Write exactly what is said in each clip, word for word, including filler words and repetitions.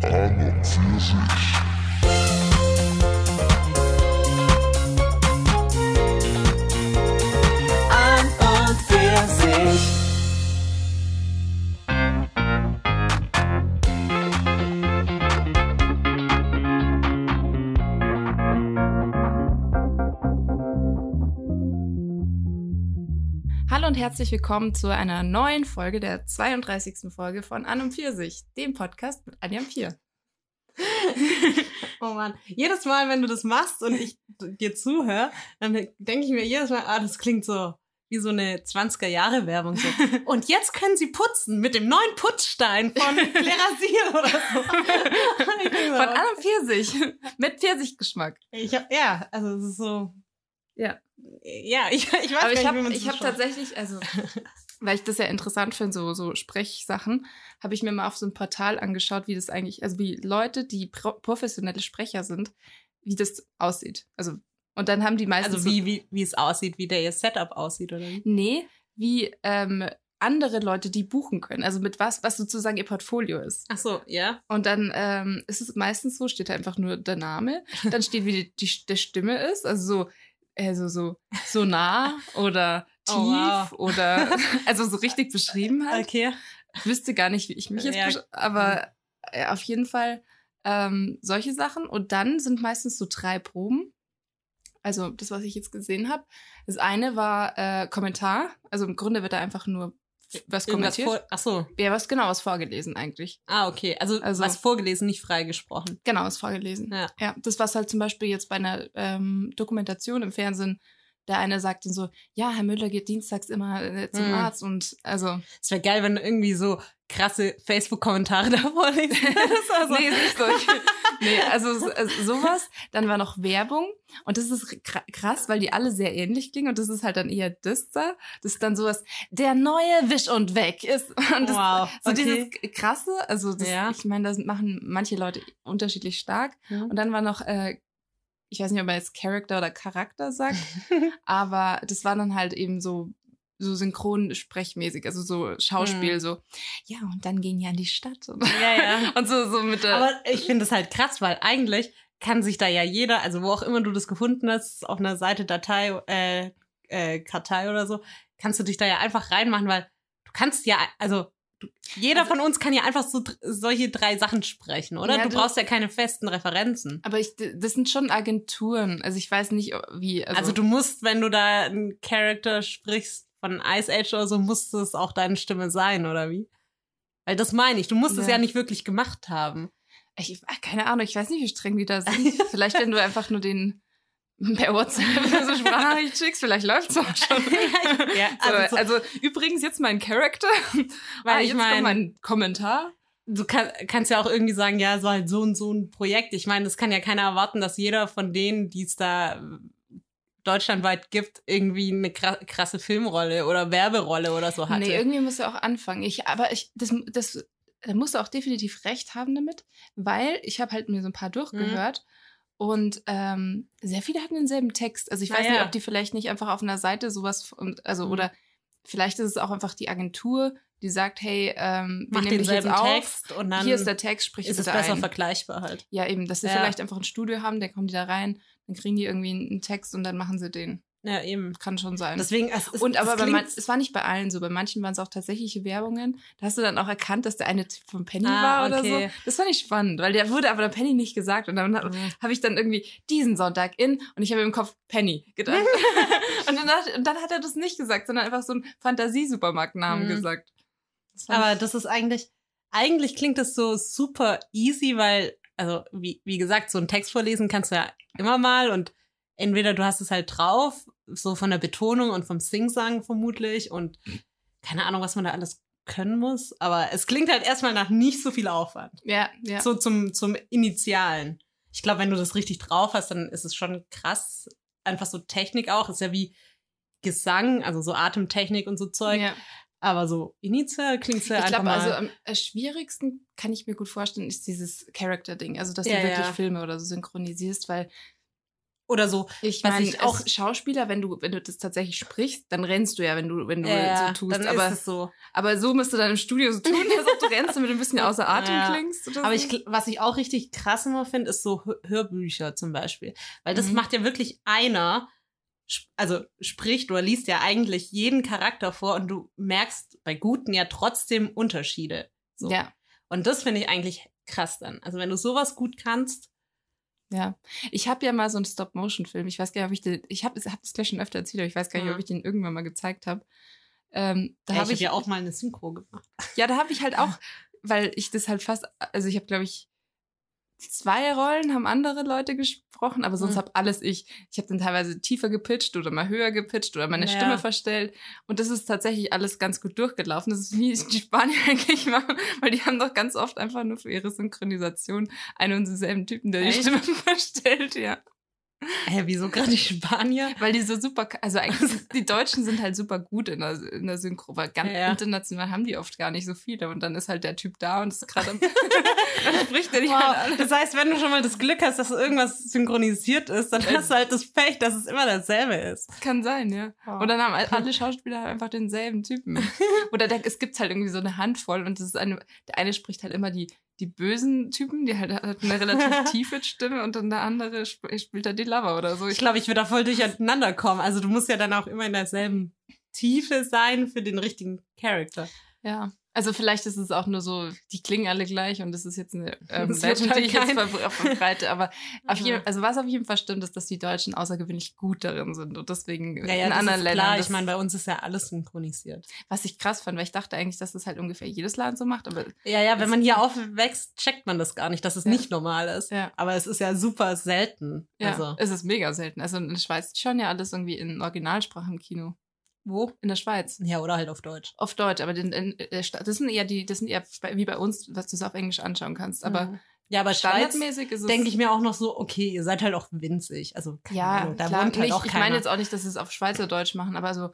An und für sich. An und für sich. Hallo und herzlich willkommen zu einer neuen Folge, der zweiunddreißigsten Folge von An und für sich, dem Podcast mit Anja und Pia. Oh Mann, jedes Mal, wenn du das machst und ich dir zuhöre, dann denke ich mir jedes Mal, ah, das klingt so wie so eine zwanziger-Jahre-Werbung. So. Und jetzt können sie putzen mit dem neuen Putzstein von Klerasil oder so. Von An und für sich, mit Pfirsichgeschmack. Ich hab, ja, also es ist so... Ja. Ja, ich, ich weiß Aber gar ich habe nicht, wie man ich das hab beschreibt. tatsächlich, also, weil ich das ja interessant finde, so, so Sprechsachen, habe ich mir mal auf so ein Portal angeschaut, wie das eigentlich, also wie Leute, die pro- professionelle Sprecher sind, wie das aussieht. Also, und dann haben die meistens Also so, wie, wie, wie es aussieht, wie der ihr Setup aussieht, oder wie? nee, wie ähm, andere Leute, die buchen können. Also mit was, was sozusagen ihr Portfolio ist. Ach so, ja. Und dann ähm, ist es meistens so, steht da einfach nur der Name. Dann steht, wie die, die, die Stimme ist. Also so, also so, so nah oder tief Oh, wow. oder also so richtig beschrieben halt. Okay. Ich wüsste gar nicht, wie ich mich jetzt Ja. besch- aber äh, auf jeden Fall ähm, solche Sachen. Und dann sind meistens so drei Proben. Also das, was ich jetzt gesehen habe. Das eine war äh, Kommentar. Also im Grunde wird da einfach nur was Irgendwas kommentiert. vor, ach so. Ja, was genau, was vorgelesen eigentlich. Ah, okay. Also, Also- was vorgelesen, nicht freigesprochen. Genau, was vorgelesen. Ja. Ja, das, was halt zum Beispiel jetzt bei einer ähm, Dokumentation im Fernsehen, der eine sagt dann so, ja, Herr Müller geht dienstags immer äh, zum Hm. Arzt und also, Es wäre geil, wenn du irgendwie so krasse Facebook-Kommentare da vorlesen würdest. Also, nee, ist nicht so. nee, also, so- also sowas. Dann war noch Werbung und das ist kr- krass, weil die alle sehr ähnlich klingen und das ist halt dann eher das da. Das ist dann sowas, der neue Wisch und weg ist. Und das, wow. so Okay. dieses k- krasse, also das, Ja. ich meine, das machen manche Leute unterschiedlich stark. Mhm. Und dann war noch, äh, ich weiß nicht, ob man jetzt Character oder Charakter sagt, aber das war dann halt eben so so synchronsprechmäßig, also so Schauspiel, Hm. so, ja, und dann gehen ja in die Stadt. Und, Ja, ja. und so, so mit der... Aber ich finde es halt krass, weil eigentlich kann sich da ja jeder, also wo auch immer du das gefunden hast, auf einer Seite, Datei, äh, äh, Kartei oder so, kannst du dich da ja einfach reinmachen, weil du kannst ja, also du, jeder Also- von uns kann ja einfach so dr- solche drei Sachen sprechen, oder? Ja, du du- brauchst ja keine festen Referenzen. aber ich, das sind schon Agenturen, also ich weiß nicht, wie... Also, Also du musst, wenn du da einen Charakter sprichst von Ice Age oder so, muss es auch deine Stimme sein, oder wie? Weil das meine ich, du musst es Ja. ja nicht wirklich gemacht haben. ich, keine Ahnung, ich weiß nicht, wie streng die da sind. Vielleicht, wenn du einfach nur den per WhatsApp so Sprachnachricht schickst, vielleicht läuft's auch schon. Ja, So, also, so, also übrigens jetzt mein Charakter, Weil ah, ich jetzt mein- kommt mein Kommentar. du kann, kannst ja auch irgendwie sagen, ja, so halt so und so ein Projekt. Ich meine, das kann ja keiner erwarten, dass jeder von denen, die es da äh, deutschlandweit gibt, irgendwie eine kra- krasse Filmrolle oder Werberolle oder so hatte. Nee, irgendwie musst du auch anfangen. Ich, aber ich, das, das, da musst du auch definitiv recht haben damit, weil ich habe halt mir so ein paar durchgehört und ähm, sehr viele hatten denselben Text. Also ich Na weiß ja. nicht, ob die vielleicht nicht einfach auf einer Seite sowas, und, also Mhm. oder vielleicht ist es auch einfach die Agentur, die sagt, hey, ähm, wir Mach nehmen dich jetzt denselben auf. Text und dann Hier ist der Text, sprich ist es bitte besser ein. vergleichbar halt. Ja, eben, dass sie Ja. vielleicht einfach ein Studio haben, dann kommen die da rein, dann kriegen die irgendwie einen Text und dann machen sie den. Ja, eben. Kann schon sein. Deswegen, es, es, Und aber das bei man, klingt- es war nicht bei allen so. Bei manchen waren es auch tatsächliche Werbungen. Da hast du dann auch erkannt, dass der eine von Penny Ah, war oder okay. so. Das fand ich spannend, weil der wurde aber der Penny nicht gesagt. Und dann habe Mhm. hab ich dann irgendwie diesen Sonntag in und ich habe im Kopf Penny gedacht. und, dann, dachte- und dann hat er das nicht gesagt, sondern einfach so einen Fantasie-Supermarktnamen Mhm. gesagt. Das fand Aber ich- das ist eigentlich, eigentlich klingt das so super easy, weil, also wie, wie gesagt, so einen Text vorlesen kannst du ja immer mal und entweder du hast es halt drauf, so von der Betonung und vom Singsang vermutlich und keine Ahnung, was man da alles können muss, aber es klingt halt erstmal nach nicht so viel Aufwand. ja, ja. So zum, zum Initialen. Ich glaube, wenn du das richtig drauf hast, dann ist es schon krass. Einfach so Technik auch, ist ja wie Gesang, also so Atemtechnik und so Zeug. ja. Aber so initial klingt es ja Ich einfach glaube, mal. also am äh, schwierigsten kann ich mir gut vorstellen, ist dieses Character-Ding. Also, dass Ja, du wirklich ja. Filme oder so synchronisierst, weil Oder so. Ich was meine, ich auch als Schauspieler, wenn du, wenn du das tatsächlich sprichst, dann rennst du ja, wenn du, wenn du ja, so tust. dann aber, ist es so. aber so musst du dann im Studio so tun, als ob du rennst, damit du ein bisschen außer Atem Ja. klingst. Oder Aber so. ich, was ich auch richtig krass immer finde, ist so Hör- Hörbücher zum Beispiel. Weil das Mhm. macht ja wirklich einer, sp- also spricht oder liest ja eigentlich jeden Charakter vor und du merkst bei Guten ja trotzdem Unterschiede. So. Ja, Und das finde ich eigentlich krass dann. Also wenn du sowas gut kannst. ja. Ich habe ja mal so einen Stop-Motion-Film. Ich weiß gar nicht, ob ich den, ich habe hab das gleich schon öfter erzählt, aber ich weiß gar nicht, Ja. ob ich den irgendwann mal gezeigt habe. Ähm, da Ja, habe ich ich, habe ja auch mal eine Synchro gemacht. ja, da habe ich halt auch, weil ich das halt fast, also ich habe, glaube ich, zwei Rollen haben andere Leute gesprochen, aber sonst Mhm. habe alles ich. Ich habe dann teilweise tiefer gepitcht oder mal höher gepitcht oder meine Ja. Stimme verstellt. Und das ist tatsächlich alles ganz gut durchgelaufen. Das ist wie die Spanier eigentlich machen, weil die haben doch ganz oft einfach nur für ihre Synchronisation einen und denselben Typen, der die Echt? Stimme verstellt, ja. Hä, wieso gerade die Spanier? Weil die so super, also eigentlich, die Deutschen sind halt super gut in der, in der Synchro, weil ganz Ja, ja. international haben die oft gar nicht so viele. Und dann ist halt der Typ da und ist gerade am, dann spricht der die halt alle. Wow. Das heißt, wenn du schon mal das Glück hast, dass irgendwas synchronisiert ist, dann hast du halt das Pech, dass es immer dasselbe ist. Kann sein, ja. Wow. Und dann haben alle Schauspieler halt einfach denselben Typen. Oder der, es gibt halt irgendwie so eine Handvoll und das ist eine, der eine spricht halt immer die, die bösen Typen, die halt hat eine relativ tiefe Stimme und dann der andere sp spielt halt die Lover oder so. Ich glaube, ich würde da voll durcheinander kommen. Also du musst ja dann auch immer in derselben Tiefe sein für den richtigen Charakter. Ja. Also vielleicht ist es auch nur so, die klingen alle gleich und das ist jetzt eine ähm, Das wird Legend, die halt ich jetzt kein- ver verbreite. Aber auf Ja. jeden, also was auf jeden Fall stimmt, ist, dass die Deutschen außergewöhnlich gut darin sind und deswegen Ja, ja, in das anderen ist Ländern. klar. das- Ich meine, bei uns ist ja alles synchronisiert. was ich krass fand, weil ich dachte eigentlich, dass das halt ungefähr jedes Land so macht, aber Ja, ja, wenn Das- man hier aufwächst, checkt man das gar nicht, dass es Ja. nicht normal ist. ja. Aber es ist ja super selten. Ja, Also, es ist mega selten. Also in der Schweiz schauen ja alles irgendwie in Originalsprache im Kino. wo? In der Schweiz. Ja, oder halt auf Deutsch. Auf Deutsch, aber den, in, der Sta- das sind eher die, das sind eher wie bei uns, was du es auf Englisch anschauen kannst. Aber Mhm. Ja, aber Schweiz standardmäßig ist es. denke ich mir auch noch so, okay, ihr seid halt auch winzig. Also, keine ja, Ahnung, da klar, wohnt halt nicht, auch ich keiner. meine jetzt auch nicht, dass sie es auf Schweizerdeutsch machen, aber so,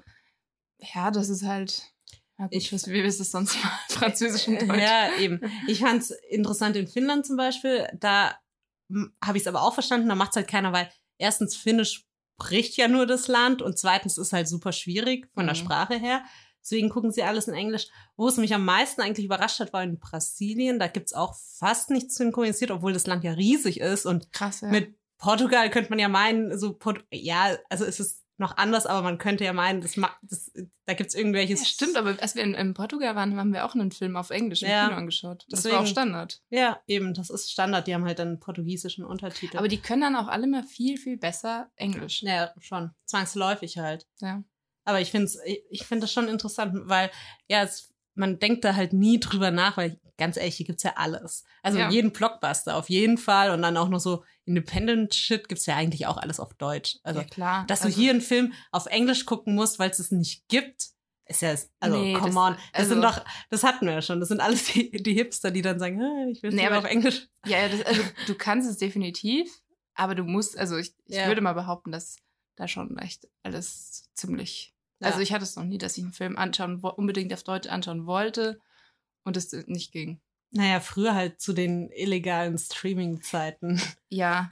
ja, das ist halt. Ja, gut, Ich- was, wie ist es sonst mal? Französisch und Deutsch. Ja, eben. Ich fand's interessant in Finnland zum Beispiel. Da habe ich es aber auch verstanden, da macht's halt keiner, weil erstens Finnisch spricht ja nur das Land und zweitens ist halt super schwierig von der Mhm. Sprache her. Deswegen gucken sie alles in Englisch. Wo es mich am meisten eigentlich überrascht hat, war in Brasilien. Da gibt's auch fast nichts synchronisiert, obwohl das Land ja riesig ist. Und Krass, ja. mit Portugal könnte man ja meinen, so Port ja, also es ist noch anders, aber man könnte ja meinen, das, ma- das da gibt's irgendwelches. ja, stimmt, aber als wir in, in Portugal waren, haben wir auch einen Film auf Englisch im Ja. Kino angeschaut. Das Deswegen- war auch Standard. Ja, eben, das ist Standard. Die haben halt dann portugiesischen Untertitel. Aber die können dann auch alle mal viel, viel besser Englisch. ja, schon. Zwangsläufig halt. Ja. Aber ich finde ich, ich find das schon interessant, weil, ja, es, man denkt da halt nie drüber nach, weil, ganz ehrlich, hier gibt's ja alles. Also Ja. jeden Blockbuster auf jeden Fall und dann auch noch so Independent-Shit gibt's ja eigentlich auch alles auf Deutsch. Also, ja, klar. dass also, du hier einen Film auf Englisch gucken musst, weil es es nicht gibt, ist ja, also, Nee, come das- on. Das also- sind doch, das hatten wir ja schon. Das sind alles die, die Hipster, die dann sagen, "Ah, ich will es Nee, lieber aber- auf Englisch. Ja, ja, das, also du kannst es definitiv, aber du musst, also ich, ich Ja. würde mal behaupten, dass da schon echt alles ziemlich. Ja. Also ich hatte es noch nie, dass ich einen Film anschauen, wo- unbedingt auf Deutsch anschauen wollte und es nicht ging. Naja, früher halt zu den illegalen Streaming-Zeiten. Ja.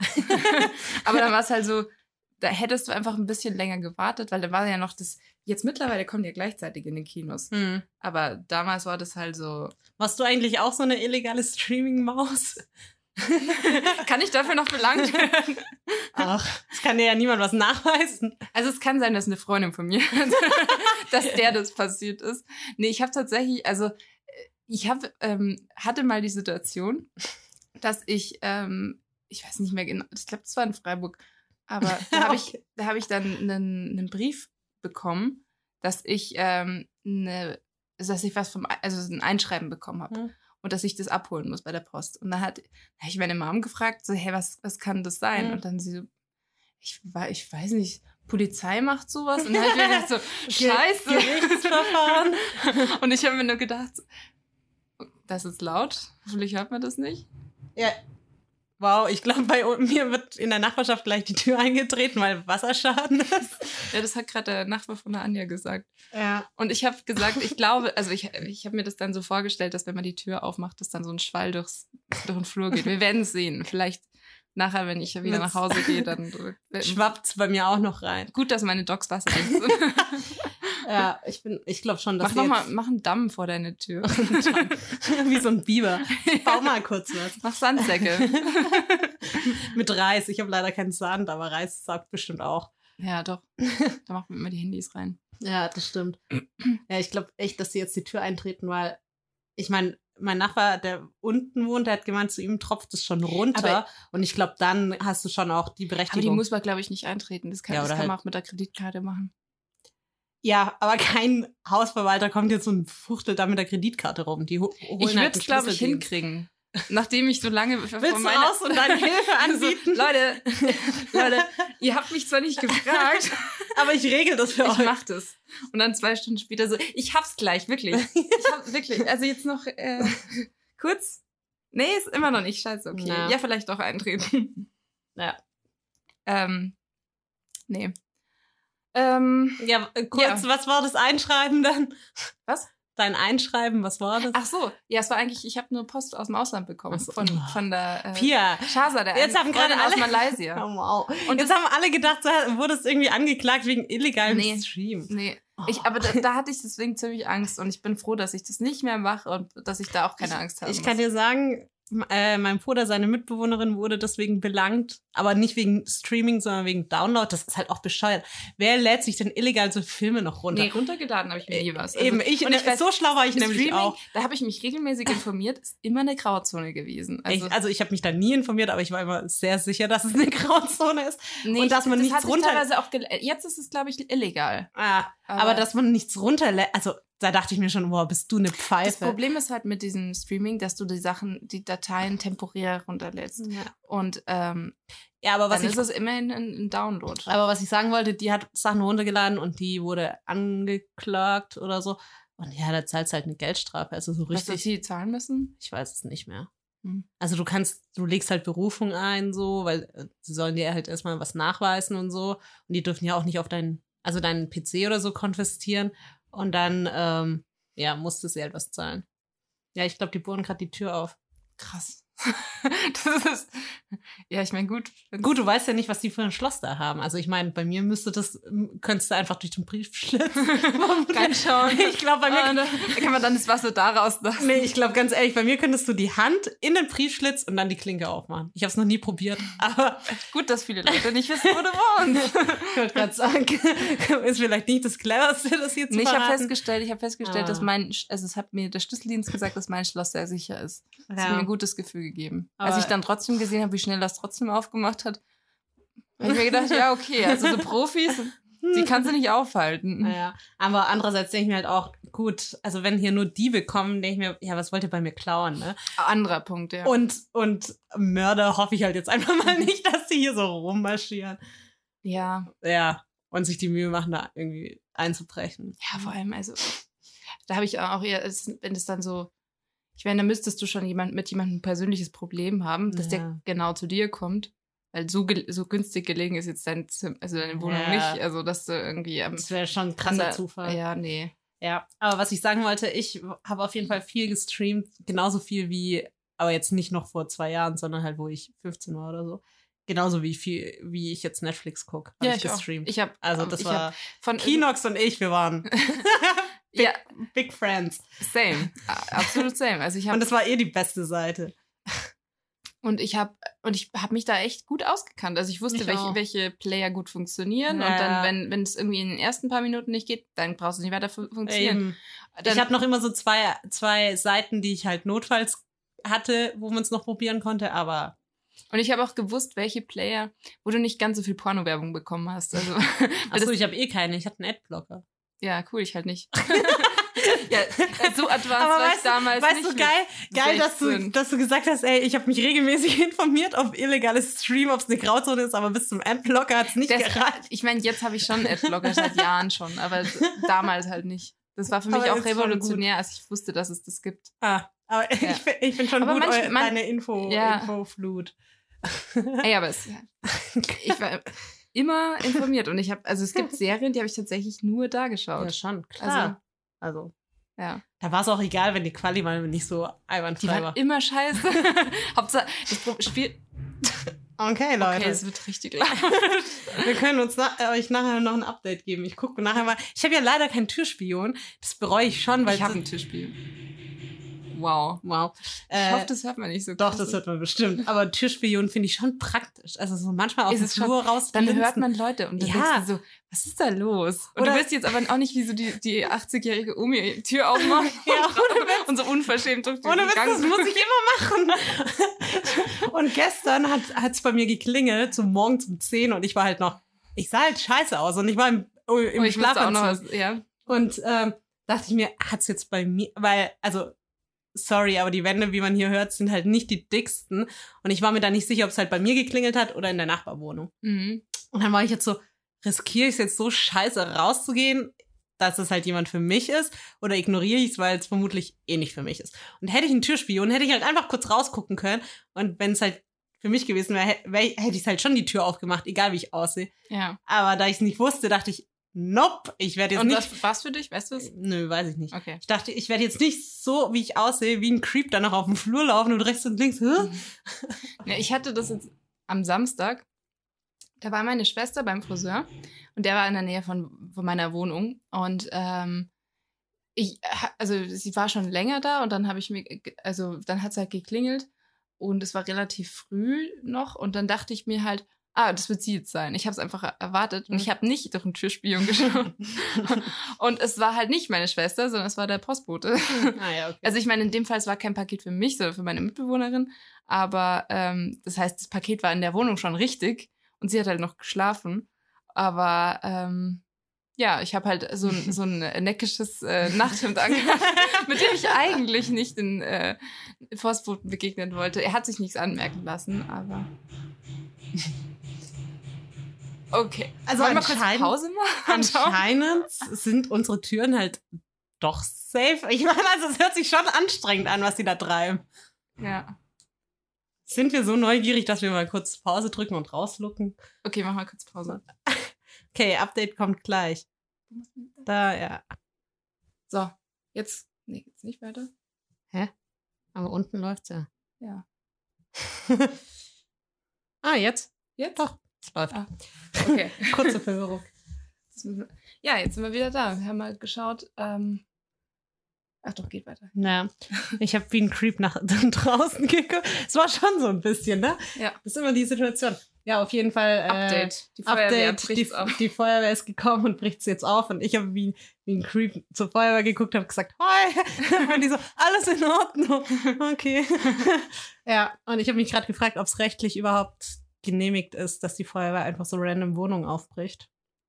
Aber dann war es halt so, da hättest du einfach ein bisschen länger gewartet, weil da war ja noch das, jetzt mittlerweile kommen die ja gleichzeitig in den Kinos. Hm. Aber damals war das halt so, Warst du eigentlich auch so eine illegale Streaming-Maus? kann ich dafür noch belangt werden? Ach, es kann dir ja niemand was nachweisen. Also es kann sein, dass eine Freundin von mir, dass der das passiert ist. Nee, ich habe tatsächlich, also ich habe, ähm, hatte mal die Situation, dass ich, ähm, ich weiß nicht mehr genau, ich glaube, das war in Freiburg, aber da habe ich, Okay. da habe ich dann einen, einen Brief bekommen, dass ich ähm, eine, also dass ich was vom, also ein Einschreiben bekommen habe. Hm. Und dass ich das abholen muss bei der Post. Und dann hat, da habe ich meine Mom gefragt, so, hey, was, was kann das sein? Mhm. Und dann sie so, ich, wa- ich weiß nicht, Polizei macht sowas? Und dann habe ich mir gedacht, so, scheiße. Gerichtsverfahren. Und ich habe mir nur gedacht, so, das ist laut, hoffentlich hört man das nicht. Ja. Wow, ich glaube, bei mir wird in der Nachbarschaft gleich die Tür eingetreten, weil Wasserschaden ist. Ja, das hat gerade der Nachbar von der Anja gesagt. Ja. Und ich habe gesagt, ich glaube, also ich, ich habe mir das dann so vorgestellt, dass wenn man die Tür aufmacht, dass dann so ein Schwall durchs, durch den Flur geht. Wir werden es sehen. Vielleicht, nachher, wenn ich wieder nach Hause gehe, dann schwappt's bei mir auch noch rein. Gut, dass meine Dogs wasserdicht sind. Ja, ich bin, ich glaube schon, dass mach, mach, mal, mach einen Damm vor deine Tür. Wie so ein Biber. Bau mal kurz was. Mach Sandsäcke. Mit Reis. Ich habe leider keinen Sand, aber Reis saugt bestimmt auch. Ja, doch. Da machen wir immer die Handys rein. Ja, das stimmt. Ja, ich glaube echt, dass sie jetzt die Tür eintreten, weil ich meine, mein Nachbar, der unten wohnt, der hat gemeint, zu ihm tropft es schon runter. Aber und ich glaube, dann hast du schon auch die Berechtigung. Aber die muss man, glaube ich, nicht eintreten. Das kann, ja, das kann halt man auch mit der Kreditkarte machen. Ja, aber kein Hausverwalter kommt jetzt und fuchtelt da mit der Kreditkarte rum. Die ho- holen ich halt würde es, glaube ich, hinkriegen. Nachdem ich so lange Willst von meiner... du raus und deine Hilfe anbieten? So, Leute, Leute, ihr habt mich zwar nicht gefragt, aber ich regel das für ich euch. Ich mach das. Und dann zwei Stunden später so, ich hab's gleich, wirklich. Ich hab wirklich, also jetzt noch äh, kurz. Nee, ist immer noch nicht, scheiße, okay. Ja, ja vielleicht doch eintreten. Ja. Ähm, nee. Ähm, ja, kurz, ja. Was war das Einschreiben dann? Was? Dein Einschreiben, was war das? Ach so, ja, es war eigentlich, ich habe nur Post aus dem Ausland bekommen. So. Von, von der äh, Pia. Shahza, der jetzt haben gerade alle aus Malaysia. Oh, wow. Und jetzt haben alle gedacht, so wurde es irgendwie angeklagt wegen illegalem nee, Stream. Nee, ich, aber da, da hatte ich deswegen ziemlich Angst und ich bin froh, dass ich das nicht mehr mache und dass ich da auch keine ich, Angst habe. Ich kann dir sagen, äh, mein Bruder, seine Mitbewohnerin, wurde deswegen belangt, aber nicht wegen Streaming, sondern wegen Download. Das ist halt auch bescheuert. Wer lädt sich denn illegal so Filme noch runter? Nee, runtergeladen habe ich mir nie was. Also, Eben, ich, und ich weiß, so schlau war ich nämlich Streaming, auch. Da habe ich mich regelmäßig informiert, ist immer eine Grauzone gewesen. Also ich, also ich habe mich da nie informiert, aber ich war immer sehr sicher, dass es eine Grauzone ist. Nee, und dass man das nichts runter... Auch jetzt ist es, glaube ich, illegal. Ah, aber, aber dass man nichts runterlädt, also da dachte ich mir schon, wow, bist du eine Pfeife. Das Problem ist halt mit diesem Streaming, dass du die Sachen, die Dateien temporär runterlädst. Ja. Und ähm, ja, aber was dann ich, ist es immerhin ein, ein Download. Aber was ich sagen wollte, die hat Sachen runtergeladen und die wurde angeklagt oder so. Und ja, da zahlst halt eine Geldstrafe. Also so richtig. Was die zahlen müssen? Ich weiß es nicht mehr. Hm. Also du kannst, du legst halt Berufung ein, so, weil äh, sie sollen dir halt erstmal was nachweisen und so. Und die dürfen ja auch nicht auf deinen, also deinen P C oder so konfiszieren. Und dann, ähm, ja, musste sie halt was zahlen. Ja, ich glaube, die bohren gerade die Tür auf. Krass. Das ist, ja, ich meine, gut. Gut, du weißt ja nicht, was die für ein Schloss da haben. Also ich meine, bei mir müsste das, könntest du einfach durch den Briefschlitz reinschauen. Ich glaube, bei mir... Oh, da kann man dann das Wasser da rauslassen. Nee, ich glaube, ganz ehrlich, bei mir könntest du die Hand in den Briefschlitz und dann die Klinke aufmachen. Ich habe es noch nie probiert, aber... Gut, dass viele Leute nicht wissen, wo du wohnst. Ich wollte gerade sagen, ist vielleicht nicht das Cleverste, das hier zu nee, verraten. Ich habe festgestellt, ich habe festgestellt, ah. dass mein, also es hat mir der Schlüsseldienst gesagt, dass mein Schloss sehr sicher ist. Das ja. hat mir ein gutes Gefühl gegeben. Aber als ich dann trotzdem gesehen habe, wie schnell das trotzdem aufgemacht hat, habe ich mir gedacht, ja, okay, also so Profis, die kannst du nicht aufhalten. Naja, aber andererseits denke ich mir halt auch, gut, also wenn hier nur Diebe kommen, denke ich mir, ja, was wollt ihr bei mir klauen, ne? Anderer Punkt, ja. Und, und Mörder hoffe ich halt jetzt einfach mal nicht, dass die hier so rummarschieren. Ja. Ja, und sich die Mühe machen, da irgendwie einzubrechen. Ja, vor allem, also, da habe ich auch eher, wenn es dann so, ich meine, da müsstest du schon jemand, mit jemandem ein persönliches Problem haben, dass ja. der genau zu dir kommt. Weil so, so günstig gelegen ist jetzt dein Zim- also deine Wohnung ja. nicht. Also, dass du irgendwie... Ähm, das wäre schon ein krasser Zufall. Ja, nee. Ja, aber was ich sagen wollte, ich habe auf jeden Fall viel gestreamt. Genauso viel wie, aber jetzt nicht noch vor zwei Jahren, sondern halt, wo ich fünfzehn war oder so. Genauso wie viel, wie ich jetzt Netflix gucke, habe ja, ich gestreamt. Auch. Ich habe Also das ich war... Von Kinox und ich, wir waren... Big, ja. Big Friends. Same. Absolut same. Also ich hab, und das war eh die beste Seite. Und ich habe und ich habe mich da echt gut ausgekannt. Also ich wusste, ich welche, welche Player gut funktionieren. Ja. Und dann, wenn wenn es irgendwie in den ersten paar Minuten nicht geht, dann brauchst du nicht weiter fu- funktionieren. Dann, ich habe noch immer so zwei, zwei Seiten, die ich halt notfalls hatte, wo man es noch probieren konnte, aber... Und ich habe auch gewusst, welche Player, wo du nicht ganz so viel Porno-Werbung bekommen hast. Also, Achso, ich habe eh keine. Ich hatte einen Adblocker. Ja, cool, ich halt nicht. Ja, so advanced aber war weißt, ich damals weißt nicht. Weißt du, geil, geil dass, du, dass du gesagt hast, ey, ich habe mich regelmäßig informiert auf illegales Stream, ob es eine Grauzone ist, aber bis zum Adblocker hat es nicht das, gereicht. Ich meine, jetzt habe ich schon Adblocker, seit Jahren schon, aber damals halt nicht. Das war für mich aber auch revolutionär, als ich wusste, dass es das gibt. Ah, aber ja. ich, ich finde schon aber gut manch, man, deine Info, ja. Infoflut. Ey, aber es, ich war immer informiert und ich habe, also es gibt Serien, die habe ich tatsächlich nur da geschaut. Ja, schon, klar. Also, also ja. Da war es auch egal, wenn die Quali mal nicht so einwandfrei war. Die waren immer scheiße. Hauptsache, das Spiel... Oh Okay, Leute. Okay, es wird richtig laut. Wir können uns na- euch nachher noch ein Update geben. Ich gucke nachher mal. Ich habe ja leider keinen Türspion. Das bereue ich schon, weil Ich habe ein Türspiel. Wow. Wow. Ich Äh, hoffe, das hört man nicht so Doch, krass. das hört man bestimmt. Aber Türspion finde ich schon praktisch. Also so manchmal auf Ist dem es schon- Flur raus. Dann blinzen. hört man Leute und dann Ja. denkst du so, was ist da los? Und Oder- du willst jetzt aber auch nicht wie so die, die achtzigjährige Omi die Tür aufmachen Ja, und, und so unverschämt durch den Ohne Witz, Gang. das muss ich immer machen. Und gestern hat es bei mir geklingelt, so morgens um zehn und ich war halt noch, ich sah halt scheiße aus und ich war im, im Oh, ich musste auch noch Schlafanzug. was, ja. Und ähm, dachte ich mir, hat's jetzt bei mir, weil, also, sorry, aber die Wände, wie man hier hört, sind halt nicht die dicksten. Und ich war mir da nicht sicher, ob es halt bei mir geklingelt hat oder in der Nachbarwohnung. Mhm. Und dann war ich jetzt so, riskiere ich es jetzt so scheiße rauszugehen, dass es halt jemand für mich ist, oder ignoriere ich es, weil es vermutlich eh nicht für mich ist. Und hätte ich einen Türspion, hätte ich halt einfach kurz rausgucken können. Und wenn es halt für mich gewesen wäre, hätte ich halt schon die Tür aufgemacht, egal wie ich aussehe. Ja. Aber da ich es nicht wusste, dachte ich, nope, ich werde jetzt Und nicht... was war's für dich? Weißt du es? Nö, weiß ich nicht. Okay. Ich dachte, ich werde jetzt nicht so, wie ich aussehe, wie ein Creep dann noch auf dem Flur laufen und rechts und links. Hä? Ja, ich hatte das jetzt am Samstag. Da war meine Schwester beim Friseur und der war in der Nähe von, von meiner Wohnung. Und ähm, ich, also sie war schon länger da und dann habe ich mir, also dann hat es halt geklingelt und es war relativ früh noch und dann dachte ich mir halt, ah, das wird sie jetzt sein. Ich habe es einfach erwartet und ich habe nicht durch den Türspion geschaut. Und es war halt nicht meine Schwester, sondern es war der Postbote. Ah, ja, okay. Also ich meine, in dem Fall, es war kein Paket für mich, sondern für meine Mitbewohnerin. Aber ähm, das heißt, das Paket war in der Wohnung schon richtig und sie hat halt noch geschlafen. Aber ähm, ja, ich habe halt so ein, so ein neckisches äh, Nachthemd angehabt, mit dem ich eigentlich nicht den äh, Postboten begegnen wollte. Er hat sich nichts anmerken lassen, aber... Okay. Also Wollen wir kurz anscheinend- Pause machen? Anscheinend sind unsere Türen halt doch safe. Ich meine, also es hört sich schon anstrengend an, was die da treiben. Ja. Sind wir so neugierig, dass wir mal kurz Pause drücken und rauslucken? Okay, mach mal kurz Pause. Okay, Update kommt gleich. Da, ja. So, jetzt... Nee, jetzt nicht weiter. Aber unten läuft's ja. Ja. Ah, jetzt? Jetzt? Doch, es läuft. Ah. Okay. Kurze Verwirrung. Das müssen wir- Ja, jetzt sind wir wieder da. Wir haben mal geschaut. Ähm Ach doch, geht weiter. Ja, ich habe wie ein Creep nach draußen geguckt. Es war schon so ein bisschen, ne? Ja. Das ist immer die Situation. Ja, auf jeden Fall. Äh, Update. Die Feuerwehr Update. bricht's Die, auf. die Feuerwehr ist gekommen und bricht es jetzt auf. Und ich habe wie, wie ein Creep zur Feuerwehr geguckt, habe gesagt, hi. Und die so, alles in Ordnung. Okay. Ja, und ich habe mich gerade gefragt, ob es rechtlich überhaupt genehmigt ist, dass die Feuerwehr einfach so random Wohnungen aufbricht.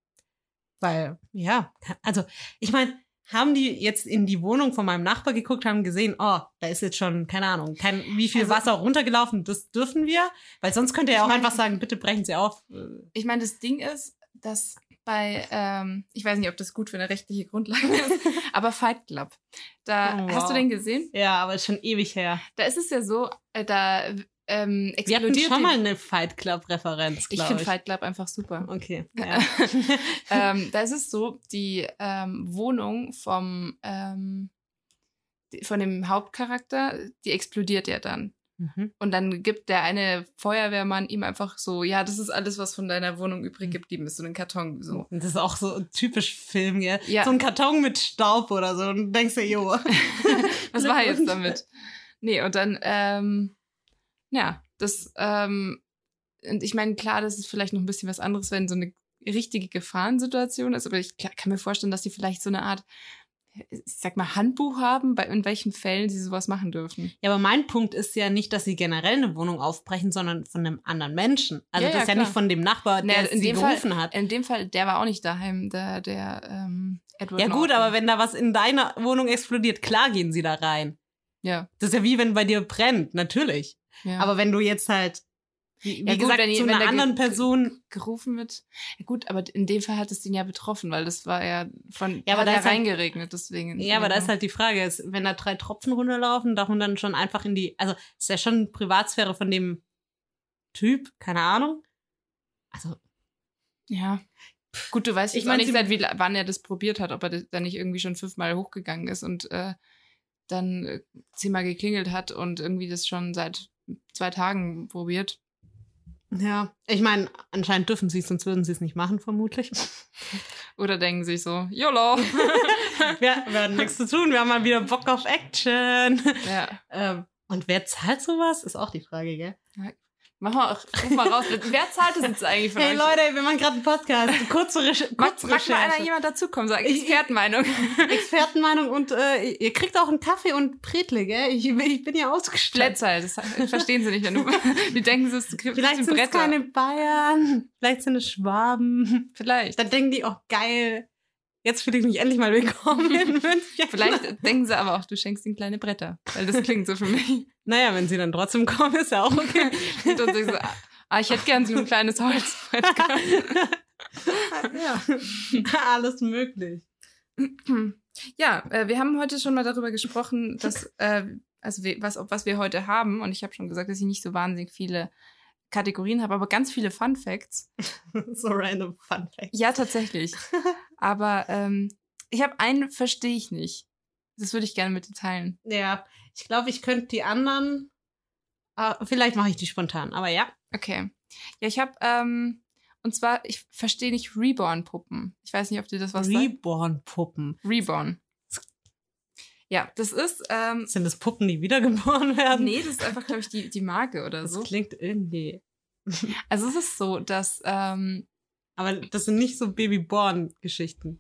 Weil, ja, also ich meine, haben die jetzt in die Wohnung von meinem Nachbar geguckt, haben gesehen, oh, da ist jetzt schon, keine Ahnung, kein, wie viel Also- Wasser runtergelaufen, das dürfen wir? Weil sonst könnt ihr ja auch Ich mein- einfach sagen, bitte brechen Sie auf. Ich meine, das Ding ist, dass bei, ähm, ich weiß nicht, ob das gut für eine rechtliche Grundlage ist, aber Fight Club. Da, Oh, wow. hast du den gesehen? Ja, aber ist schon ewig her. Da ist es ja so, äh, da ähm, Wir hatten explodiert schon die- mal eine Fight Club-Referenz, Ich glaube finde ich. Fight Club einfach super. Okay, ja. ähm, da ist es so, die ähm, Wohnung vom ähm, die, von dem Hauptcharakter, die explodiert ja dann. Mhm. Und dann gibt der eine Feuerwehrmann ihm einfach so, ja, das ist alles, was von deiner Wohnung übrig geblieben ist, so einen Karton. So. Und das ist auch so typisch Film, gell? Ja. So ein Karton mit Staub oder so. Und du denkst dir, jo. Was war jetzt damit? Nee, und dann, ähm, ja, das, ähm, und ich meine, klar, das ist vielleicht noch ein bisschen was anderes, wenn so eine richtige Gefahrensituation ist, aber ich klar, kann mir vorstellen, dass die vielleicht so eine Art, ich sag mal, Handbuch haben, bei in welchen Fällen sie sowas machen dürfen. Ja, aber mein Punkt ist ja nicht, dass sie generell eine Wohnung aufbrechen, sondern von einem anderen Menschen. Also Ja, das ja, ist ja klar. nicht von dem Nachbar, der Naja, in sie dem Fall- gerufen hat. In dem Fall, der war auch nicht daheim, der, der ähm, Edward Ja gut, Norton. aber wenn da was in deiner Wohnung explodiert, klar gehen sie da rein. Ja, Das ist ja wie wenn bei dir brennt, natürlich. ja. Aber wenn du jetzt halt, wie, wie Ja, gut, gesagt, wenn die- zu wenn einer der anderen ge- Person, gerufen wird. Ja gut, aber in dem Fall hat es den ja betroffen, weil das war ja von Ja, aber hat da ja ist halt- reingeregnet, deswegen. ja, aber da ist halt die Frage, ist, wenn da drei Tropfen runterlaufen, darf man dann schon einfach in die, also ist ja schon Privatsphäre von dem Typ, keine Ahnung. Also, Ja. Gut, du weißt Ich jetzt auch mein, nicht, sie- seit wie la- wann er das probiert hat, ob er das- da nicht irgendwie schon fünfmal hochgegangen ist und äh, dann äh, zehnmal geklingelt hat und irgendwie das schon seit zwei Tagen probiert. Ja, ich meine, anscheinend dürfen sie es, sonst würden sie es nicht machen, vermutlich. Oder denken sich so, YOLO. wir, wir haben nichts zu tun, wir haben mal wieder Bock auf Action. Ja. Ähm, und wer zahlt sowas? Ist auch die Frage, gell? Mach mal, ruf mal raus. Wer zahlt das jetzt eigentlich von hey euch? Hey Leute, wir machen gerade einen Podcast. Kurze, Re- kurze Mag Recherche. mal einer jemand dazukommen, sag Expertenmeinung. Expertenmeinung und äh, ihr kriegt auch einen Kaffee und Bretle, gell? Ich, ich bin ja ausgestattet. Plätze, das verstehen sie nicht. Wenn du, die denken, es ist Vielleicht sind es keine Bayern, vielleicht sind es Schwaben. Vielleicht. Dann denken die, oh geil, jetzt fühle ich mich endlich mal willkommen in München. Vielleicht denken sie aber auch, du schenkst ihnen kleine Bretter. Weil das klingt so für mich. Naja, wenn sie dann trotzdem kommen, ist ja auch okay. Und dann sagen sie so, ah, ich hätte gern so ein kleines Holzbrett gehabt. Ja, alles möglich. Ja, äh, wir haben heute schon mal darüber gesprochen, dass, äh, also wir, was, was wir heute haben. Und ich habe schon gesagt, dass ich nicht so wahnsinnig viele Kategorien habe, aber ganz viele Fun Facts. So random Fun Facts. Ja, tatsächlich. Aber ähm, ich habe einen, verstehe ich nicht. Das würde ich gerne mit dir teilen. Ja, ich glaube, ich könnte die anderen, äh, vielleicht mache ich die spontan, aber ja. Okay. Ja, ich habe, ähm, und zwar, ich verstehe nicht Reborn-Puppen. Ich weiß nicht, ob dir das was sagt. Reborn-Puppen. Reborn. Ja, das ist, ähm, sind das Puppen, die wiedergeboren werden? Nee, das ist einfach, glaube ich, die, die Marke oder das so. Das klingt irgendwie. Also es ist so, dass, ähm, aber das sind nicht so Babyborn-Geschichten.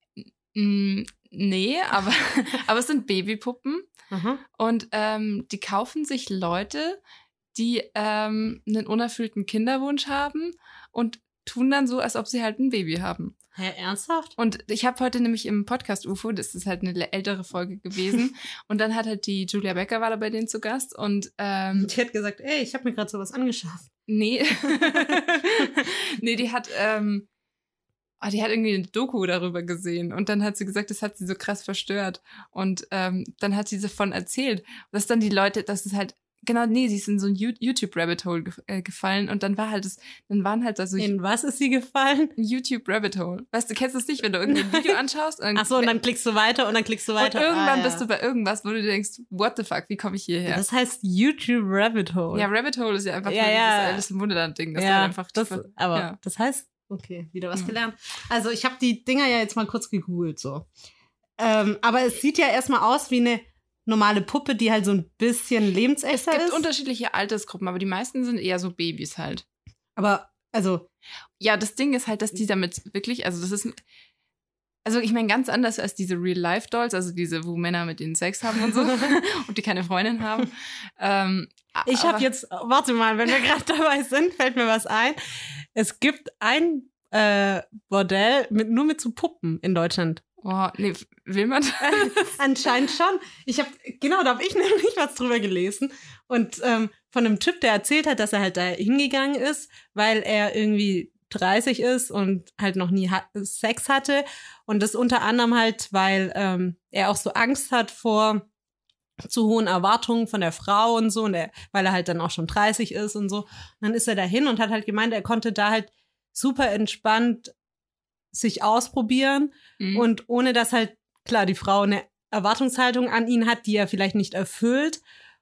N- nee, aber, aber es sind Babypuppen. Mhm. Und ähm, die kaufen sich Leute, die ähm, einen unerfüllten Kinderwunsch haben und tun dann so, als ob sie halt ein Baby haben. Hä, ernsthaft? Und ich habe heute nämlich im Podcast U F O, das ist halt eine ältere Folge gewesen, und dann hat halt die Julia Becker war da bei denen zu Gast und ähm, die hat gesagt, ey, ich habe mir gerade sowas angeschafft. Nee. nee, die hat ähm, oh, die hat irgendwie eine Doku darüber gesehen und dann hat sie gesagt, das hat sie so krass verstört und ähm, dann hat sie davon erzählt, dass dann die Leute, dass es halt genau, nee, sie ist in so ein YouTube-Rabbit-Hole ge- äh, gefallen und dann war halt das, dann waren halt da so... In was ist sie gefallen? Ein YouTube-Rabbit-Hole. Weißt du, kennst du es nicht, wenn du irgendein Video anschaust? Und dann, ach so, und dann klickst du weiter und dann klickst du weiter. Und irgendwann ah, ja. bist du bei irgendwas, wo du denkst, what the fuck, wie komme ich hierher? Das heißt YouTube-Rabbit-Hole. Ja, Rabbit-Hole ist ja einfach ja, nur ja. dieses Alice im Wunderland-Ding. Das ja, ist halt einfach das, tiefer, aber ja. das heißt, okay, wieder was Mhm. gelernt. Also ich habe die Dinger ja jetzt mal kurz gegoogelt, so. Ähm, aber es sieht ja erstmal aus wie eine normale Puppe, die halt so ein bisschen lebensechter ist. Es gibt unterschiedliche Altersgruppen, aber die meisten sind eher so Babys halt. Aber, also... Ja, das Ding ist halt, dass die damit wirklich, also das ist... Also ich meine, ganz anders als diese Real-Life-Dolls, also diese, wo Männer mit denen Sex haben und so und die keine Freundin haben. Ähm, ich habe jetzt, warte mal, wenn wir gerade dabei sind, fällt mir was ein. Es gibt ein äh, Bordell mit, nur mit so Puppen in Deutschland. Oh, nee, will man das? Anscheinend schon. Ich habe, genau, da habe ich nämlich was drüber gelesen. Und ähm, von einem Typ, der erzählt hat, dass er halt da hingegangen ist, weil er irgendwie dreißig ist und halt noch nie ha- Sex hatte. Und das unter anderem halt, weil ähm, er auch so Angst hat vor zu hohen Erwartungen von der Frau und so. Und er, weil er halt dann auch schon dreißig ist und so. Und dann ist er dahin und hat halt gemeint, er konnte da halt super entspannt sich ausprobieren mhm. und ohne dass halt, klar, die Frau eine Erwartungshaltung an ihn hat, die er vielleicht nicht erfüllt.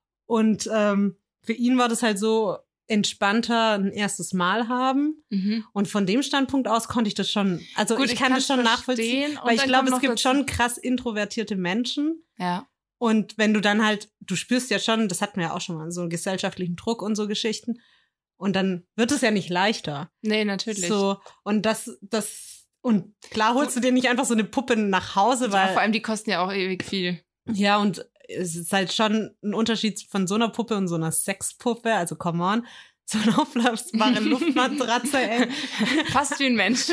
Und ähm, für ihn war das halt so entspannter ein erstes Mal haben. Mhm. Und von dem Standpunkt aus konnte ich das schon, also Gut, ich, ich kann das schon nachvollziehen, weil ich glaube, es gibt schon krass introvertierte Menschen. Ja. Und wenn du dann halt, du spürst ja schon, das hatten wir ja auch schon mal, so gesellschaftlichen Druck und so Geschichten. Und dann wird es ja nicht leichter. Nee, natürlich. So, und das, das Und klar holst du dir nicht einfach so eine Puppe nach Hause, weil... Ja, vor allem, die kosten ja auch ewig viel. Ja, und es ist halt schon ein Unterschied von so einer Puppe und so einer Sexpuppe. Also, come on. So eine aufblasbare Luftmatratze, ey. Fast wie ein Mensch.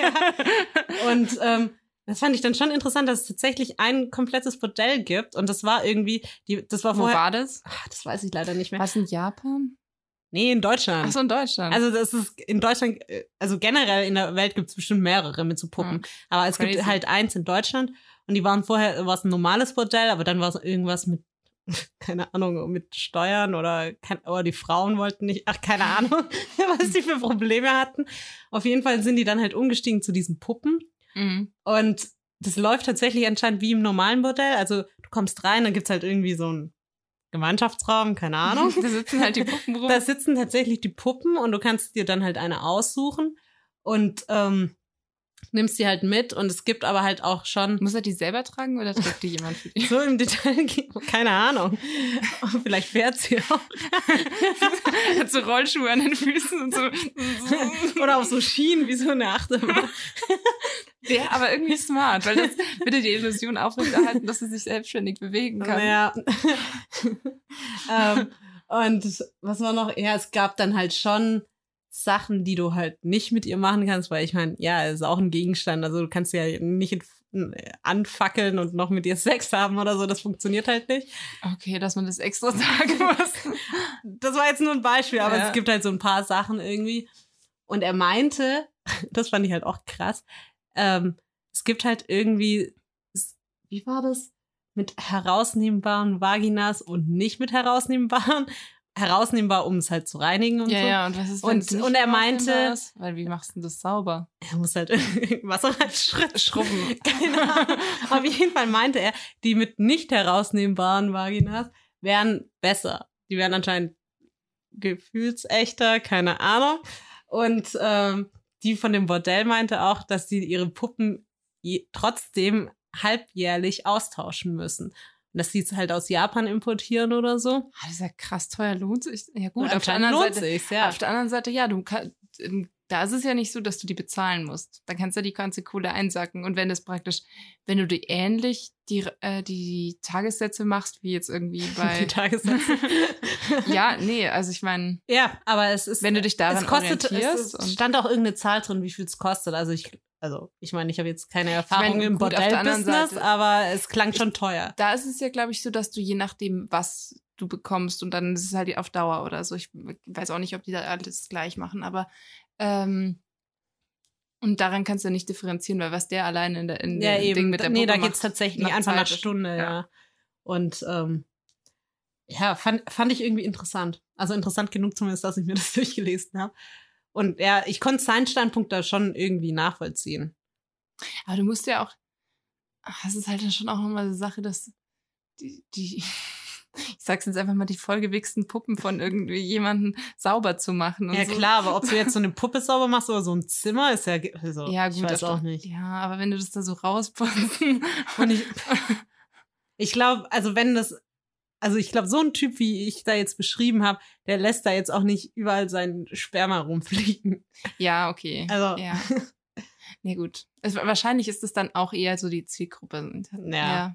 Ja. Und ähm, das fand ich dann schon interessant, dass es tatsächlich ein komplettes Bordell gibt. Und das war irgendwie... Die, das war vorher, Wo war das? Ach, das weiß ich leider nicht mehr. Was in Japan? Nee, in Deutschland. Ach so, in Deutschland. Also das ist in Deutschland, also generell in der Welt gibt es bestimmt mehrere mit so Puppen. Ja. Aber es Crazy. Gibt halt eins in Deutschland und die waren vorher, war es ein normales Bordell, aber dann war es irgendwas mit, keine Ahnung, mit Steuern oder, oder die Frauen wollten nicht, ach, keine Ahnung, was die für Probleme hatten. Auf jeden Fall sind die dann halt umgestiegen zu diesen Puppen. Mhm. Und das läuft tatsächlich anscheinend wie im normalen Bordell. Also du kommst rein, dann gibt's halt irgendwie so ein Gemeinschaftsraum, keine Ahnung. Da sitzen halt die Puppen rum. Da sitzen tatsächlich die Puppen und du kannst dir dann halt eine aussuchen und ähm, nimmst die halt mit und es gibt aber halt auch schon... Muss er die selber tragen oder trägt die jemand für dich? So im Detail, keine Ahnung. Vielleicht fährt sie auch. Hat so Rollschuhe an den Füßen und so. Oder auf so Schienen wie so eine Achterbahn. Ja, aber irgendwie smart, weil das würde die Illusion aufrechterhalten, dass sie sich selbstständig bewegen kann. Ja. ähm, und was war noch? Ja, es gab dann halt schon Sachen, die du halt nicht mit ihr machen kannst, weil ich meine, ja, es ist auch ein Gegenstand, also du kannst ja nicht anfackeln und noch mit ihr Sex haben oder so, das funktioniert halt nicht. Okay, dass man das extra sagen muss. Das war jetzt nur ein Beispiel, aber ja. Es gibt halt so ein paar Sachen irgendwie. Und er meinte, das fand ich halt auch krass, ähm, es gibt halt irgendwie, wie war das? Mit herausnehmbaren Vaginas und nicht mit herausnehmbaren. Herausnehmbar, um es halt zu reinigen und ja, so. Ja, und was ist, wenn und, es nicht und er meinte, ist? Weil wie machst du das sauber? Er muss halt Wasser halt schrubben. Genau. Auf jeden Fall meinte er, die mit nicht herausnehmbaren Vaginas wären besser. Die wären anscheinend gefühlsechter, keine Ahnung. Und ähm, die von dem Bordell meinte auch, dass sie ihre Puppen je, trotzdem halbjährlich austauschen müssen. Und dass sie es halt aus Japan importieren oder so. Das ist ja krass teuer, lohnt sich. Ja gut, ja, auf der anderen lohnt Seite, sich's, ja. auf der anderen Seite, ja, du kannst, da ist es ja nicht so, dass du die bezahlen musst. Da kannst du die ganze Kohle einsacken. Und wenn das praktisch, wenn du die ähnlich die, äh, die Tagessätze machst, wie jetzt irgendwie bei... Die Tagessätze? Ja, nee, also ich meine... Ja, aber es ist... Wenn du dich daran es kostet, orientierst... Es stand auch irgendeine Zahl drin, wie viel es kostet. Also ich... Also, ich meine, ich habe jetzt keine Erfahrung ich mein, im Bordell-Business, aber es klang schon teuer. Da ist es ja, glaube ich, so, dass du je nachdem, was du bekommst und dann ist es halt auf Dauer oder so. Ich weiß auch nicht, ob die da alles gleich machen, aber ähm, und daran kannst du nicht differenzieren, weil was der alleine in der in ja, dem eben. Ding mit der Puppe Nee, da macht, geht's tatsächlich nach einfach Zeit nach Stunde, ja. ja. Und ähm, ja, fand, fand ich irgendwie interessant. Also interessant genug zumindest, dass ich mir das durchgelesen habe. Und ja, ich konnte seinen Standpunkt da schon irgendwie nachvollziehen. Aber du musst ja auch, das ist halt dann schon auch nochmal eine Sache, dass die, die, ich sag's jetzt einfach mal, die vollgewichsten Puppen von irgendwie jemanden sauber zu machen. Und ja so. Klar, aber ob du jetzt so eine Puppe sauber machst oder so ein Zimmer, ist ja, also, ja gut, ich weiß das auch nicht. Ja, aber wenn du das da so rausputzen. Und ich, ich glaube, also wenn das, also ich glaube, so ein Typ, wie ich da jetzt beschrieben habe, der lässt da jetzt auch nicht überall seinen Sperma rumfliegen. Ja, okay. Also, ja. Nee, gut. Es, wahrscheinlich ist es dann auch eher so die Zielgruppe. Ja. Ja.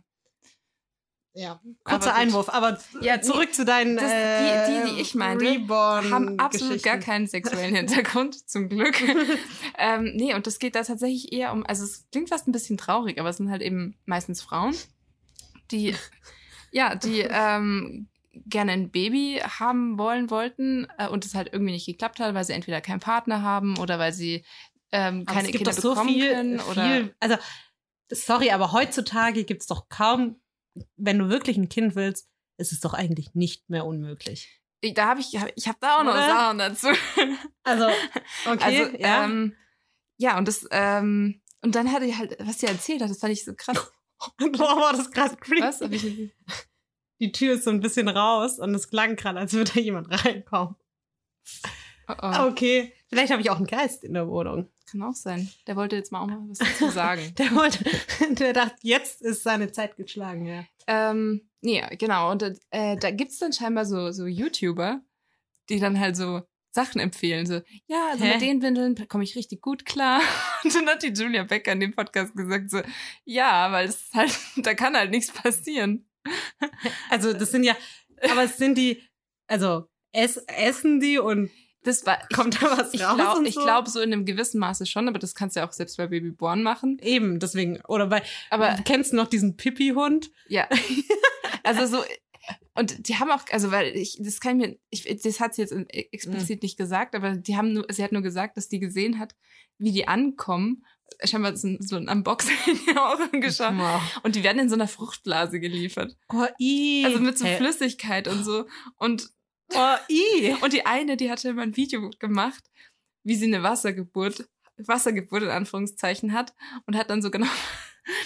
ja. Kurzer aber Einwurf, aber ja, zurück nee, zu deinen das, äh, die, die, die ich meinte, haben absolut gar keinen sexuellen Hintergrund, zum Glück. ähm, nee, und das geht da tatsächlich eher um, also es klingt fast ein bisschen traurig, aber es sind halt eben meistens Frauen, die, ja, die ähm, gerne ein Baby haben wollen wollten äh, und es halt irgendwie nicht geklappt hat, weil sie entweder keinen Partner haben oder weil sie Ähm, keine es gibt Kinder doch so bekommen viel, können, oder viel, also sorry, aber heutzutage gibt's doch kaum, wenn du wirklich ein Kind willst, ist es doch eigentlich nicht mehr unmöglich. Ich, da habe ich, ich habe da auch noch oder? Sachen dazu. Also okay, also, ja, ähm, ja und das ähm, und dann hatte ich halt, was sie erzählt hat, das fand ich so krass. Boah, war das krass creepy. Was? Hab ich Die Tür ist so ein bisschen raus und es klang gerade, als würde da jemand reinkommen. Oh, oh. Okay, vielleicht habe ich auch einen Geist in der Wohnung. Kann auch sein. Der wollte jetzt mal auch mal was dazu sagen. der wollte, der dachte, jetzt ist seine Zeit geschlagen, ja. Ähm, nee, genau. Und äh, da gibt's dann scheinbar so, so YouTuber, die dann halt so Sachen empfehlen. So, ja, also Hä? mit den Windeln komme ich richtig gut klar. Und dann hat die Julia Becker in dem Podcast gesagt so, ja, weil es halt, da kann halt nichts passieren. Also das sind ja, aber es sind die, also es, essen die und das war, kommt da was ich, raus? Ich glaube so? Ich glaube so in einem gewissen Maße schon, aber das kannst du ja auch selbst bei Babyborn machen. Eben, deswegen. Oder bei, aber kennst du noch diesen Pipi-Hund? Ja. Also so, und die haben auch, also weil ich, das kann ich mir, ich, das hat sie jetzt explizit mhm. nicht gesagt, aber die haben nur, sie hat nur gesagt, dass die gesehen hat, wie die ankommen. Scheinbar so, so ein Unboxing in die Augen geschaut. Wow. Und die werden in so einer Fruchtblase geliefert. Oh, i. Also mit so hey. Flüssigkeit und so. Und Oh, i. Und die eine, die hatte immer ein Video gemacht, wie sie eine Wassergeburt, Wassergeburt in Anführungszeichen hat und hat dann so genau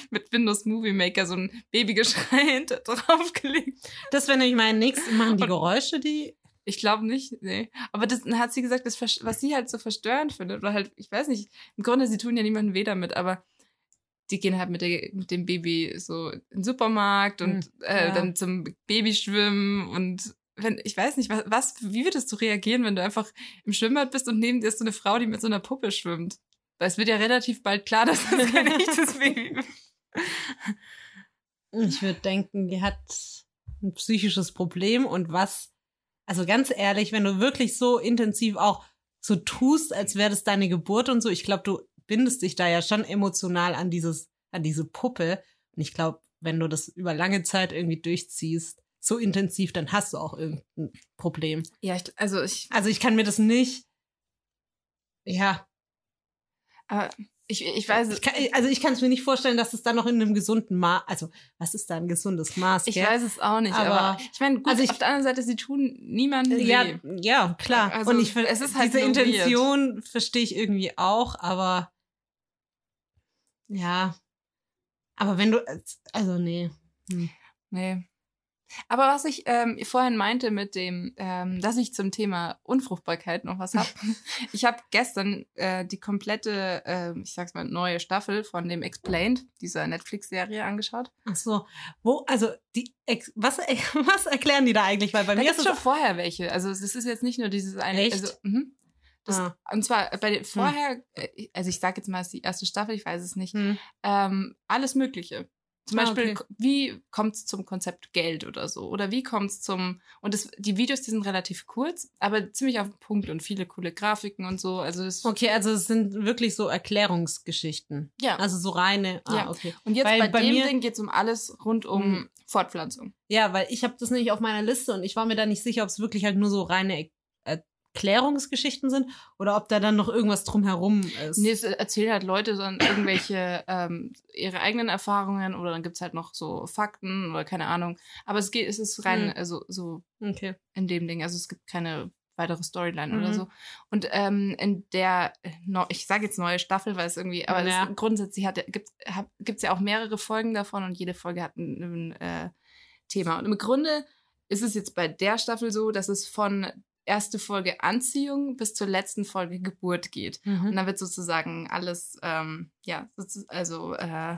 mit Windows Movie Maker so ein Babygeschrei draufgelegt. Das wäre nämlich mein nächstes. Machen die Und- Geräusche, die... Ich glaube nicht, nee. Aber das dann hat sie gesagt, das, vers- was sie halt so verstörend findet, oder halt, ich weiß nicht, im Grunde, sie tun ja niemandem weh damit, aber die gehen halt mit, der, mit dem Baby so in den Supermarkt und Hm, äh, ja. dann zum Babyschwimmen und wenn, ich weiß nicht, was, was, wie würdest du reagieren, wenn du einfach im Schwimmbad bist und neben dir ist so eine Frau, die mit so einer Puppe schwimmt? Weil es wird ja relativ bald klar, dass das kein echtes Baby ist. Ich würde denken, die hat ein psychisches Problem und was, also ganz ehrlich, wenn du wirklich so intensiv auch so tust, als wäre das deine Geburt und so, ich glaube, du bindest dich da ja schon emotional an dieses, an diese Puppe. Und ich glaube, wenn du das über lange Zeit irgendwie durchziehst, so intensiv, dann hast du auch irgendein Problem. Ja, ich, also ich, Also ich kann mir das nicht, ja, aber ich, ich weiß es. ich kann, also ich kann es mir nicht vorstellen, dass es da noch in einem gesunden Maß, also was ist da ein gesundes Maß? Ich gell? weiß es auch nicht, aber, Aber- ich meine, gut, also ich- auf der anderen Seite, sie tun niemandem weh. Ja, ja, klar. Also, und ich ver- es ist halt diese nur weird. Intention verstehe ich irgendwie auch, aber ja. Aber wenn du, also nee. Hm. Nee. Aber was ich ähm, vorhin meinte mit dem, ähm, dass ich zum Thema Unfruchtbarkeit noch was habe. Ich habe gestern äh, die komplette, äh, ich sag's mal, neue Staffel von dem Explained, dieser Netflix-Serie, angeschaut. Ach so, wo, also die, Ex- was, was erklären die da eigentlich? Weil bei Da mir gibt ist es es schon vorher welche. Also es ist jetzt nicht nur dieses eine. Echt? Also, mhm. das, Ah. Und zwar bei den vorher, äh, also ich sage jetzt mal, es ist die erste Staffel, ich weiß es nicht. Hm. Ähm, alles Mögliche. Zum Ah, Beispiel, okay. k- wie kommt es zum Konzept Geld oder so? Oder wie kommt es zum. Und das, die Videos, die sind relativ kurz, aber ziemlich auf den Punkt und viele coole Grafiken und so. Also das. Okay, also es sind wirklich so Erklärungsgeschichten. Ja. Also so reine, ah, Ja. okay. Und jetzt weil bei, bei dem mir- Ding geht es um alles rund um Hm. Fortpflanzung. Ja, weil ich habe das nämlich auf meiner Liste und ich war mir da nicht sicher, ob es wirklich halt nur so reine Er- Erklärungsgeschichten sind oder ob da dann noch irgendwas drumherum ist. Nee, es erzählen halt Leute dann irgendwelche ähm, ihre eigenen Erfahrungen oder dann gibt's halt noch so Fakten oder keine Ahnung. Aber es geht, es ist rein, Hm. also so Okay. in dem Ding. Also es gibt keine weitere Storyline Mhm. oder so. Und ähm, in der, äh, neu- ich sage jetzt neue Staffel, weil es irgendwie, aber Ja. das, grundsätzlich hat, gibt es ja auch mehrere Folgen davon und jede Folge hat ein, ein äh, Thema. Und im Grunde ist es jetzt bei der Staffel so, dass es von erste Folge Anziehung bis zur letzten Folge Geburt geht. Und Mhm. dann wird sozusagen alles, ähm, ja, sozu- also äh,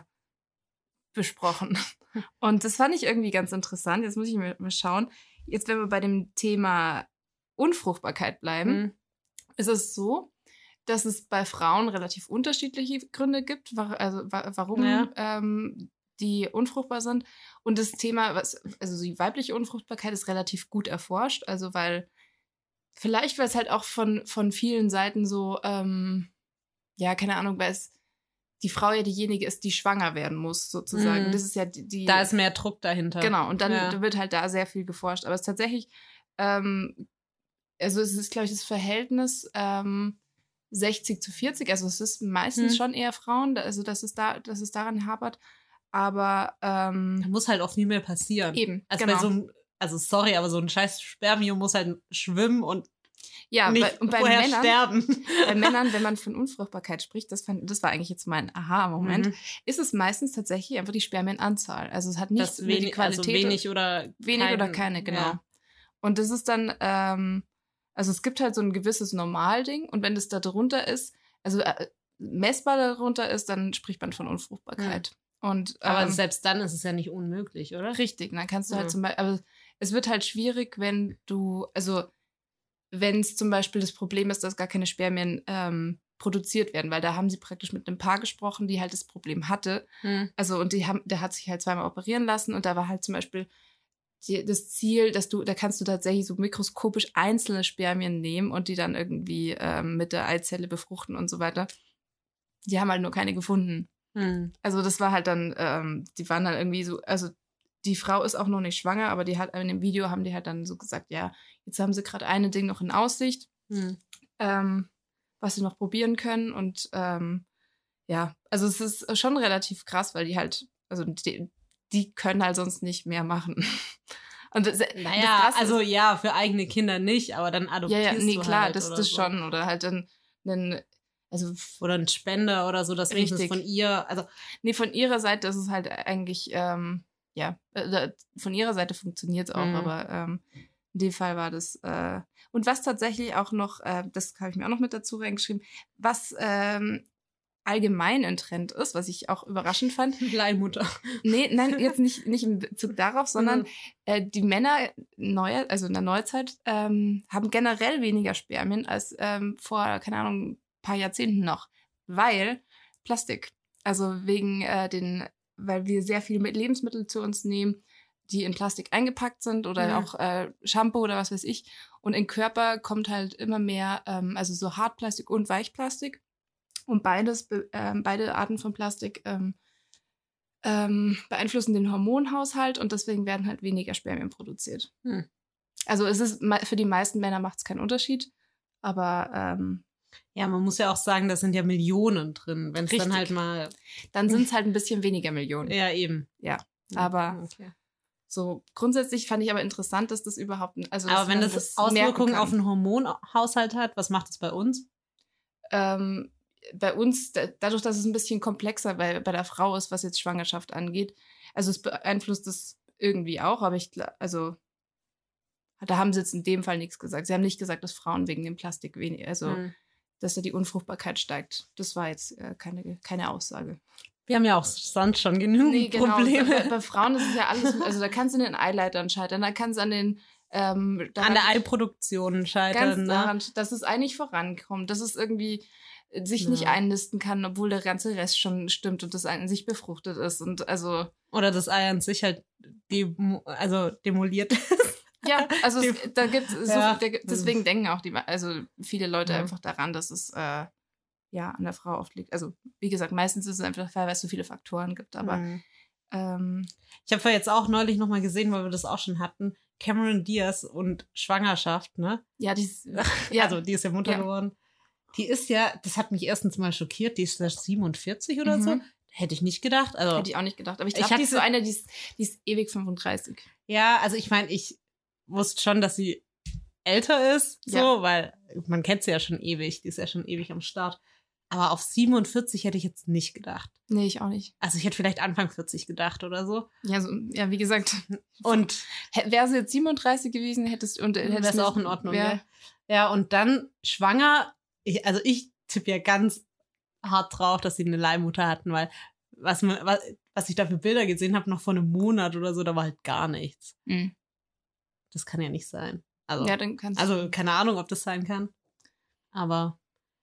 besprochen. Und das fand ich irgendwie ganz interessant. Jetzt muss ich mir mal schauen. Jetzt, wenn wir bei dem Thema Unfruchtbarkeit bleiben, Mhm. ist es so, dass es bei Frauen relativ unterschiedliche Gründe gibt, wa- also wa warum Ja. ähm, die unfruchtbar sind. Und das Thema, was, also die weibliche Unfruchtbarkeit ist relativ gut erforscht, also weil vielleicht, weil es halt auch von, von vielen Seiten so, ähm, ja, keine Ahnung, weil es die Frau ja diejenige ist, die schwanger werden muss, sozusagen. Mhm. Das ist ja die, die Da ist mehr Druck dahinter. Genau, und dann Ja. wird halt da sehr viel geforscht. Aber es ist tatsächlich, ähm, also es ist, glaube ich, das Verhältnis ähm, sechzig zu vierzig. Also es ist meistens Hm. schon eher Frauen, da- also dass es, da, dass es daran hapert. Aber Da ähm, muss halt auch nie mehr passieren. eben, Also genau. bei so einem, also sorry, aber so ein scheiß Spermium muss halt schwimmen und ja, nicht bei, und bei vorher Männern, sterben. bei Männern, wenn man von Unfruchtbarkeit spricht, das, fand, das war eigentlich jetzt mein Aha-Moment, Mhm. ist es meistens tatsächlich einfach die Spermienanzahl. Also es hat nicht Das nur die wenig, also Qualität. wenig oder Wenig kein, oder keine, genau. Ja. Und das ist dann, ähm, also es gibt halt so ein gewisses Normalding und wenn das da drunter ist, also äh, messbar darunter ist, dann spricht man von Unfruchtbarkeit. Und, Aber ähm, selbst dann ist es ja nicht unmöglich, oder? richtig, dann kannst du halt Ja. zum Beispiel, aber es wird halt schwierig, wenn du, also wenn es zum Beispiel das Problem ist, dass gar keine Spermien ähm, produziert werden, weil da haben sie praktisch mit einem Paar gesprochen, die halt das Problem hatte. Hm. Also, und die haben, der hat sich halt zweimal operieren lassen und da war halt zum Beispiel die, das Ziel, dass du, da kannst du tatsächlich so mikroskopisch einzelne Spermien nehmen und die dann irgendwie ähm, mit der Eizelle befruchten und so weiter. Die haben halt nur keine gefunden. Hm. Also das war halt dann, ähm, die waren dann irgendwie so, also die Frau ist auch noch nicht schwanger, aber die hat in dem Video haben die halt dann so gesagt, ja, jetzt haben sie gerade eine Ding noch in Aussicht, Hm. ähm, was sie noch probieren können und ähm, ja, also es ist schon relativ krass, weil die halt, also die, die können halt sonst nicht mehr machen. Und das, Naja, das Krasse also ist, ja, für eigene Kinder nicht, aber dann ja, adoptierst ja, nee, du klar, halt das, oder das so. schon. Oder halt dann, einen, also oder ein Spender oder so, das wenigstens von ihr, also nee, von ihrer Seite ist es halt eigentlich, ähm, ja, äh, von ihrer Seite funktioniert es auch, mhm. aber ähm, in dem Fall war das, äh, und was tatsächlich auch noch, äh, das habe ich mir auch noch mit dazu reingeschrieben, was ähm, allgemein ein Trend ist, was ich auch überraschend fand. Leihmutter. Nee, nein, jetzt nicht, nicht in Bezug darauf, sondern mhm. äh, die Männer neue, also in der Neuzeit ähm, haben generell weniger Spermien als ähm, vor, keine Ahnung, ein paar Jahrzehnten noch, weil Plastik, also wegen äh, den, weil wir sehr viele Lebensmittel zu uns nehmen, die in Plastik eingepackt sind oder ja. auch äh, Shampoo oder was weiß ich. Und in den Körper kommt halt immer mehr, ähm, also so Hartplastik und Weichplastik. Und beides, äh, beide Arten von Plastik ähm, ähm, beeinflussen den Hormonhaushalt und deswegen werden halt weniger Spermien produziert. Hm. Also es ist für die meisten Männer macht es keinen Unterschied, aber ähm, ja, man muss ja auch sagen, da sind ja Millionen drin, wenn es dann halt mal... Dann sind es halt ein bisschen weniger Millionen. Ja, eben. Ja, aber... Okay. So, grundsätzlich fand ich aber interessant, dass das überhaupt... Also, aber wenn das, das Auswirkungen auf den Hormonhaushalt hat, was macht das bei uns? Ähm, bei uns, da, dadurch, dass es ein bisschen komplexer bei, bei der Frau ist, was jetzt Schwangerschaft angeht, also es beeinflusst es irgendwie auch, aber ich also da haben sie jetzt in dem Fall nichts gesagt. Sie haben nicht gesagt, dass Frauen wegen dem Plastik weniger, also hm. dass da die Unfruchtbarkeit steigt. Das war jetzt äh, keine, keine Aussage. Wir haben ja auch sonst schon genug nee, genau. Probleme. Bei, bei Frauen ist es ja alles, also da kannst du an den Eileitern scheitern, da kannst du an den ähm, daran, an der Eiproduktion scheitern. Ganz ne? daran, dass es eigentlich vorankommt, dass es irgendwie sich ja. nicht einnisten kann, obwohl der ganze Rest schon stimmt und das an sich befruchtet ist und also oder das Ei an sich halt dem, also demoliert ist. Ja, also es, da gibt es so, ja. deswegen denken auch die, also viele Leute ja. einfach daran, dass es äh, ja an der Frau oft liegt. Also wie gesagt, meistens ist es einfach der Fall, weil es so viele Faktoren gibt, aber mhm. ähm, ich habe ja jetzt auch neulich nochmal gesehen, weil wir das auch schon hatten, Cameron Diaz und Schwangerschaft, ne? Ja, die ist, ja. also die ist ja Mutter ja. geworden. Die ist ja, das hat mich erstens mal schockiert, die ist siebenundvierzig oder mhm. so. Hätte ich nicht gedacht. Also, Hätte ich auch nicht gedacht. Aber ich glaube, die ist so eine, die ist, die ist ewig fünfunddreißig. Ja, also ich meine, ich wusste schon, dass sie älter ist, so, ja. weil man kennt sie ja schon ewig. Die ist ja schon ewig am Start. Aber auf siebenundvierzig hätte ich jetzt nicht gedacht. Nee, ich auch nicht. Also ich hätte vielleicht Anfang vierzig gedacht oder so. Ja, so, ja wie gesagt. Und wäre sie jetzt siebenunddreißig gewesen, hättest und wäre es auch in Ordnung. Ja. ja, und dann schwanger. Ich, also ich tippe ja ganz hart drauf, dass sie eine Leihmutter hatten, weil was, man, was, was ich da für Bilder gesehen habe, noch vor einem Monat oder so, da war halt gar nichts. Mhm. Das kann ja nicht sein. Also, ja, dann kannst also keine Ahnung, ob das sein kann. Aber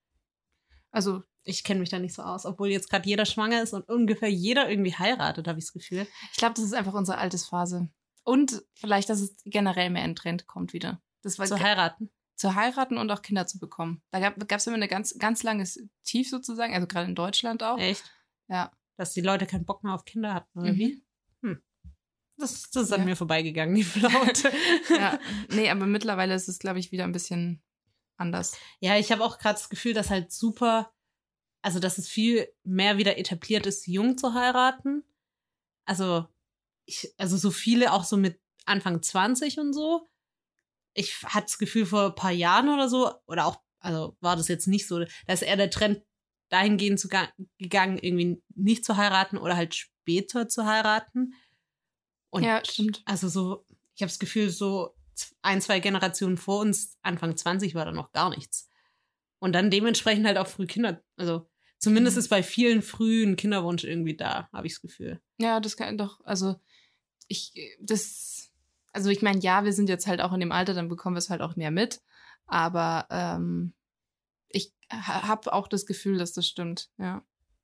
also ich kenne mich da nicht so aus, obwohl jetzt gerade jeder schwanger ist und ungefähr jeder irgendwie heiratet, habe ich das Gefühl. Ich glaube, das ist einfach unsere Altersphase. Und vielleicht, dass es generell mehr in Trend kommt wieder. Das war zu heiraten. Zu heiraten und auch Kinder zu bekommen. Da gab es immer eine ganz, ganz langes Tief sozusagen, also gerade in Deutschland auch. Echt? Ja. Dass die Leute keinen Bock mehr auf Kinder hatten, oder mhm. wie? Hm. Das, das ist an ja. mir vorbeigegangen, die Flaute. Ja, nee, aber mittlerweile ist es, glaube ich, wieder ein bisschen anders. Ja, ich habe auch gerade das Gefühl, dass halt super, also dass es viel mehr wieder etabliert ist, jung zu heiraten. Also, ich, also so viele auch so mit Anfang zwanzig und so. Ich hatte das Gefühl, vor ein paar Jahren oder so, oder auch, also war das jetzt nicht so, da ist eher der Trend dahingehend zu, gegangen, irgendwie nicht zu heiraten oder halt später zu heiraten. Und ja, stimmt. Also so, ich habe das Gefühl, so ein, zwei Generationen vor uns, Anfang zwanzig, war da noch gar nichts. Und dann dementsprechend halt auch früh Kinder, also zumindest mhm. ist bei vielen frühen Kinderwunsch irgendwie da, habe ich das Gefühl. Ja, das kann doch, also ich, das... Also ich meine, ja, wir sind jetzt halt auch in dem Alter, dann bekommen wir es halt auch mehr mit. Aber ähm, ich ha- habe auch das Gefühl, dass das stimmt, ja.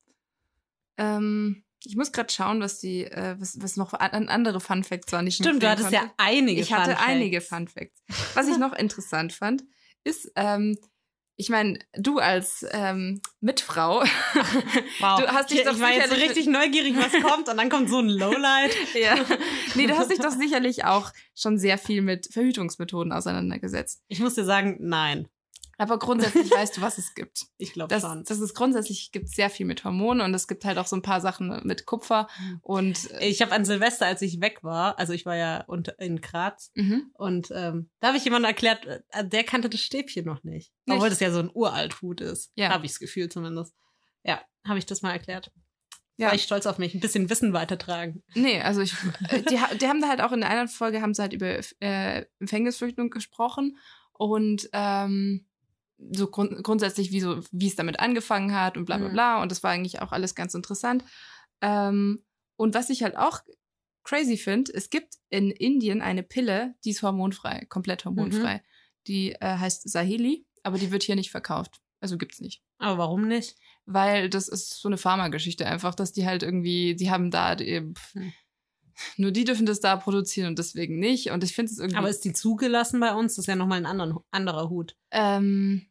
Ähm, ich muss gerade schauen, was die, äh, was, was noch an andere Fun Facts waren. Ich Stimmt, du hattest konnte. ja einige Ich hatte Fun einige Fun Facts. Was ich noch interessant fand, ist, ähm, ich meine, du als ähm, Mitfrau, wow. du hast dich ich, doch ich war jetzt so richtig neugierig, was kommt, und dann kommt so ein Lowlight. Ja, nee, du hast dich doch sicherlich auch schon sehr viel mit Verhütungsmethoden auseinandergesetzt. Ich muss dir sagen, nein. Aber grundsätzlich weißt du, was es gibt. Ich glaube das, schon. Das ist grundsätzlich, gibt sehr viel mit Hormonen und es gibt halt auch so ein paar Sachen mit Kupfer. Und ich habe an Silvester, als ich weg war, also ich war ja unter, in Graz mhm. und ähm, da habe ich jemandem erklärt, der kannte das Stäbchen noch nicht. nicht. Obwohl das ja so ein Uralt-Hut ist. Ja. Habe ich das Gefühl zumindest. Ja, habe ich das mal erklärt. Ja. War ich stolz auf mich, ein bisschen Wissen weitertragen. Nee, also ich, die, die haben da halt auch in einer Folge haben sie halt über äh, Empfängnisverhütung gesprochen und ähm, so grund- grundsätzlich, wie so, wie es damit angefangen hat und bla bla bla. Mhm. Und das war eigentlich auch alles ganz interessant. Ähm, und was ich halt auch crazy finde, es gibt in Indien eine Pille, die ist hormonfrei, komplett hormonfrei. Mhm. Die äh, heißt Saheli, aber die wird hier nicht verkauft. Also gibt's nicht. Aber warum nicht? Weil das ist so eine Pharmageschichte einfach, dass die halt irgendwie, die haben da die, pff, hm. nur die dürfen das da produzieren und deswegen nicht. Und ich finde es irgendwie. Aber ist die zugelassen bei uns? Das ist ja nochmal ein anderen, anderer Hut. Ähm,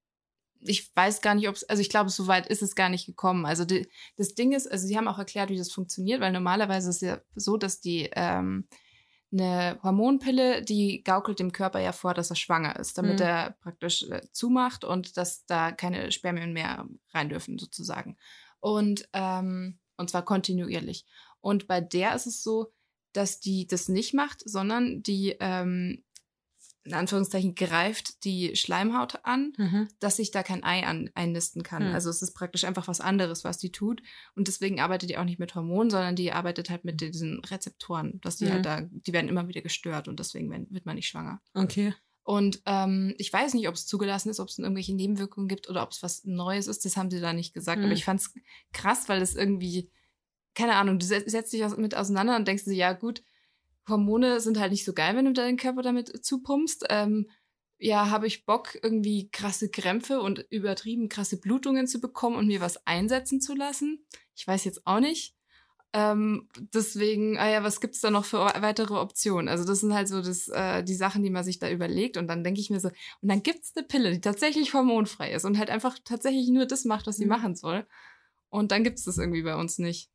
ich weiß gar nicht, ob es, also ich glaube, so weit ist es gar nicht gekommen. Also die, das Ding ist, also sie haben auch erklärt, wie das funktioniert, weil normalerweise ist es ja so, dass die ähm, eine Hormonpille, die gaukelt dem Körper ja vor, dass er schwanger ist, damit mhm. er praktisch äh, zumacht und dass da keine Spermien mehr rein dürfen, sozusagen. Und, ähm, und zwar kontinuierlich. Und bei der ist es so, dass die das nicht macht, sondern die, ähm, in Anführungszeichen, greift die Schleimhaut an, mhm. dass sich da kein Ei an, einnisten kann. Mhm. Also es ist praktisch einfach was anderes, was die tut. Und deswegen arbeitet die auch nicht mit Hormonen, sondern die arbeitet halt mit diesen Rezeptoren, dass die mhm. halt da, die werden immer wieder gestört und deswegen wird man nicht schwanger. Okay. Und ähm, ich weiß nicht, ob es zugelassen ist, ob es irgendwelche Nebenwirkungen gibt oder ob es was Neues ist. Das haben sie da nicht gesagt. Mhm. Aber ich fand es krass, weil das irgendwie, keine Ahnung, du setzt dich mit auseinander und denkst dir, ja gut, Hormone sind halt nicht so geil, wenn du deinen Körper damit zupumpst. Ähm, ja, habe ich Bock, irgendwie krasse Krämpfe und übertrieben krasse Blutungen zu bekommen und mir was einsetzen zu lassen? Ich weiß jetzt auch nicht. Ähm, deswegen, ah ja, was gibt's da noch für weitere Optionen? Also das sind halt so das, äh, die Sachen, die man sich da überlegt. Und dann denke ich mir so, und dann gibt's eine Pille, die tatsächlich hormonfrei ist und halt einfach tatsächlich nur das macht, was sie mhm. machen soll. Und dann gibt's das irgendwie bei uns nicht.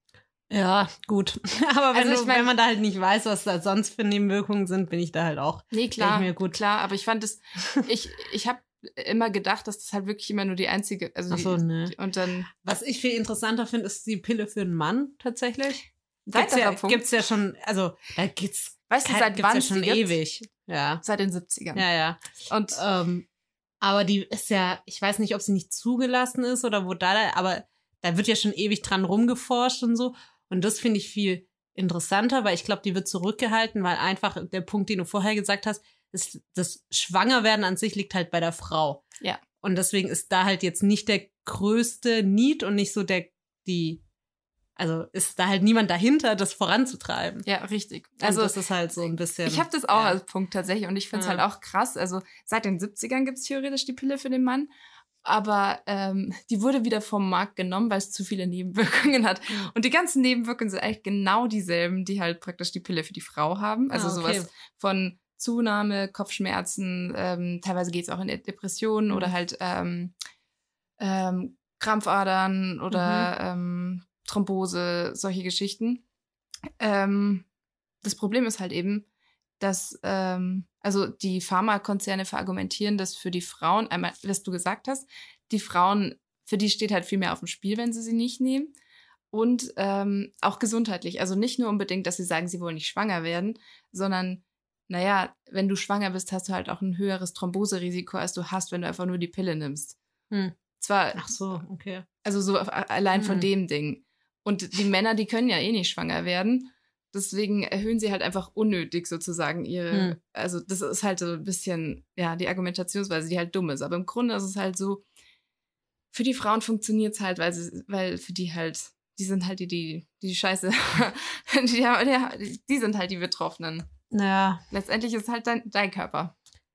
Ja, gut. Aber wenn, also du, mein, wenn man da halt nicht weiß, was da sonst für Nebenwirkungen sind, bin ich da halt auch. Nee, klar, mir gut. klar. Aber ich fand es, ich, ich habe immer gedacht, dass das halt wirklich immer nur die einzige, also Ach so, die, ne. Die, und dann. Was ich viel interessanter finde, ist die Pille für einen Mann tatsächlich. Gibt's ja, Punkt. gibt's ja schon, also da gibt's. Weißt du, seit gibt's wann ja schon ewig. Ja. Seit den siebzigern. Ja, ja. Und ähm, aber die ist ja, ich weiß nicht, ob sie nicht zugelassen ist oder wo da, aber da wird ja schon ewig dran rumgeforscht und so. Und das finde ich viel interessanter, weil ich glaube, die wird zurückgehalten, weil einfach der Punkt, den du vorher gesagt hast, ist, das Schwangerwerden an sich liegt halt bei der Frau. Ja. Und deswegen ist da halt jetzt nicht der größte Need und nicht so der, die, also ist da halt niemand dahinter, das voranzutreiben. Ja, richtig. Also das ist halt so ein bisschen. Ich habe das auch ja. als Punkt tatsächlich und ich finde es ja. halt auch krass. Also seit den siebzigern gibt es theoretisch die Pille für den Mann. Aber ähm, die wurde wieder vom Markt genommen, weil es zu viele Nebenwirkungen hat. Mhm. Und die ganzen Nebenwirkungen sind eigentlich genau dieselben, die halt praktisch die Pille für die Frau haben. Also ah, okay. sowas von Zunahme, Kopfschmerzen, ähm, teilweise geht es auch in Depressionen mhm. oder halt ähm, ähm, Krampfadern oder mhm. ähm, Thrombose, solche Geschichten. Ähm, das Problem ist halt eben, dass ähm, also die Pharmakonzerne verargumentieren das für die Frauen, einmal, was du gesagt hast, die Frauen, für die steht halt viel mehr auf dem Spiel, wenn sie sie nicht nehmen. Und ähm, auch gesundheitlich. Also nicht nur unbedingt, dass sie sagen, sie wollen nicht schwanger werden, sondern, naja, wenn du schwanger bist, hast du halt auch ein höheres Thromboserisiko, als du hast, wenn du einfach nur die Pille nimmst. Hm. Zwar, Ach so, okay. Also so allein hm. von dem Ding. Und die Männer, die können ja eh nicht schwanger werden. Deswegen erhöhen sie halt einfach unnötig sozusagen ihre, hm. also das ist halt so ein bisschen, ja, die Argumentationsweise, die halt dumm ist. Aber im Grunde ist es halt so, für die Frauen funktioniert es halt, weil sie, weil für die halt, die sind halt die, die, die Scheiße, die, die, die sind halt die Betroffenen. Ja. Letztendlich ist es halt dein, dein Körper.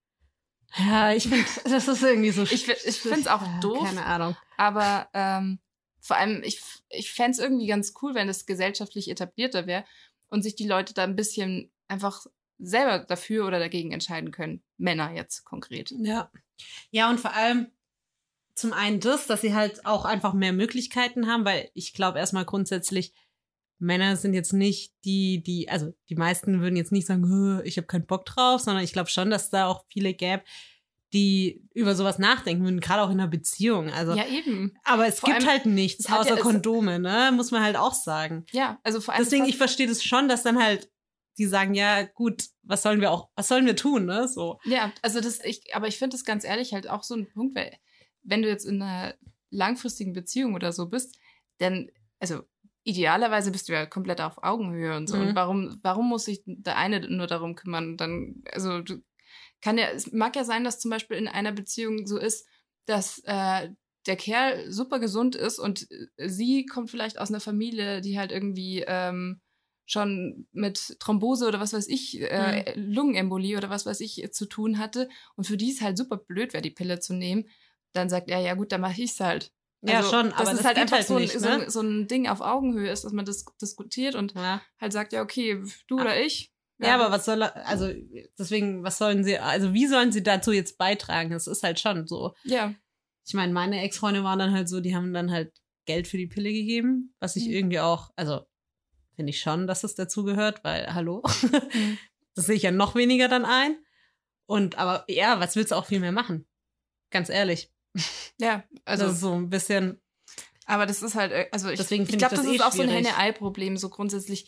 Ja, ich finde, das ist irgendwie so. Ich, ich finde es auch ja, doof. Keine Ahnung. Aber ähm, vor allem, ich, ich fände es irgendwie ganz cool, wenn das gesellschaftlich etablierter wäre und sich die Leute da ein bisschen einfach selber dafür oder dagegen entscheiden können. Männer jetzt konkret. Ja. Ja, und vor allem zum einen das, dass sie halt auch einfach mehr Möglichkeiten haben, weil ich glaube erstmal grundsätzlich, Männer sind jetzt nicht die, die, also die meisten würden jetzt nicht sagen, ich habe keinen Bock drauf, sondern ich glaube schon, dass da auch viele gäbe, die über sowas nachdenken würden, gerade auch in einer Beziehung. Also, ja, eben. Aber es vor gibt allem, halt nichts außer ja, Kondome, ne? Muss man halt auch sagen. Ja, also vor allem. Deswegen, ich verstehe das schon, dass dann halt die sagen, ja, gut, was sollen wir auch, was sollen wir tun, ne? So. Ja, also das, ich, aber ich finde das ganz ehrlich halt auch so ein Punkt, weil wenn du jetzt in einer langfristigen Beziehung oder so bist, dann, also idealerweise bist du ja komplett auf Augenhöhe und so. Mhm. Und warum, warum muss sich der eine nur darum kümmern? Dann, also du, kann ja, es mag ja sein, dass zum Beispiel in einer Beziehung so ist, dass äh, der Kerl super gesund ist und sie kommt vielleicht aus einer Familie, die halt irgendwie ähm, schon mit Thrombose oder was weiß ich, äh, mhm. Lungenembolie oder was weiß ich zu tun hatte. Und für die ist halt super blöd, wäre die Pille zu nehmen. Dann sagt er, ja gut, dann mache ich's halt. Ja, also, schon, aber das ist das halt einfach halt so, nicht, ein, ne? so, so ein Ding auf Augenhöhe ist, dass man das diskutiert und ja. halt sagt, ja, okay, du oder ich. Ja. ja, aber was soll, also deswegen, was sollen sie, also wie sollen sie dazu jetzt beitragen? Das ist halt schon so. Ja. Ich meine, meine Ex-Freunde waren dann halt so, die haben dann halt Geld für die Pille gegeben, was ich mhm. irgendwie auch, also finde ich schon, dass das dazu gehört, weil, hallo, mhm. das sehe ich ja noch weniger dann ein. Und, aber ja, was willst du auch viel mehr machen? Ganz ehrlich. Ja, also. Das ist so ein bisschen. Aber das ist halt, also ich, deswegen ich glaube, das, das eh ist auch schwierig. so ein Henne-Ei-Problem, so grundsätzlich.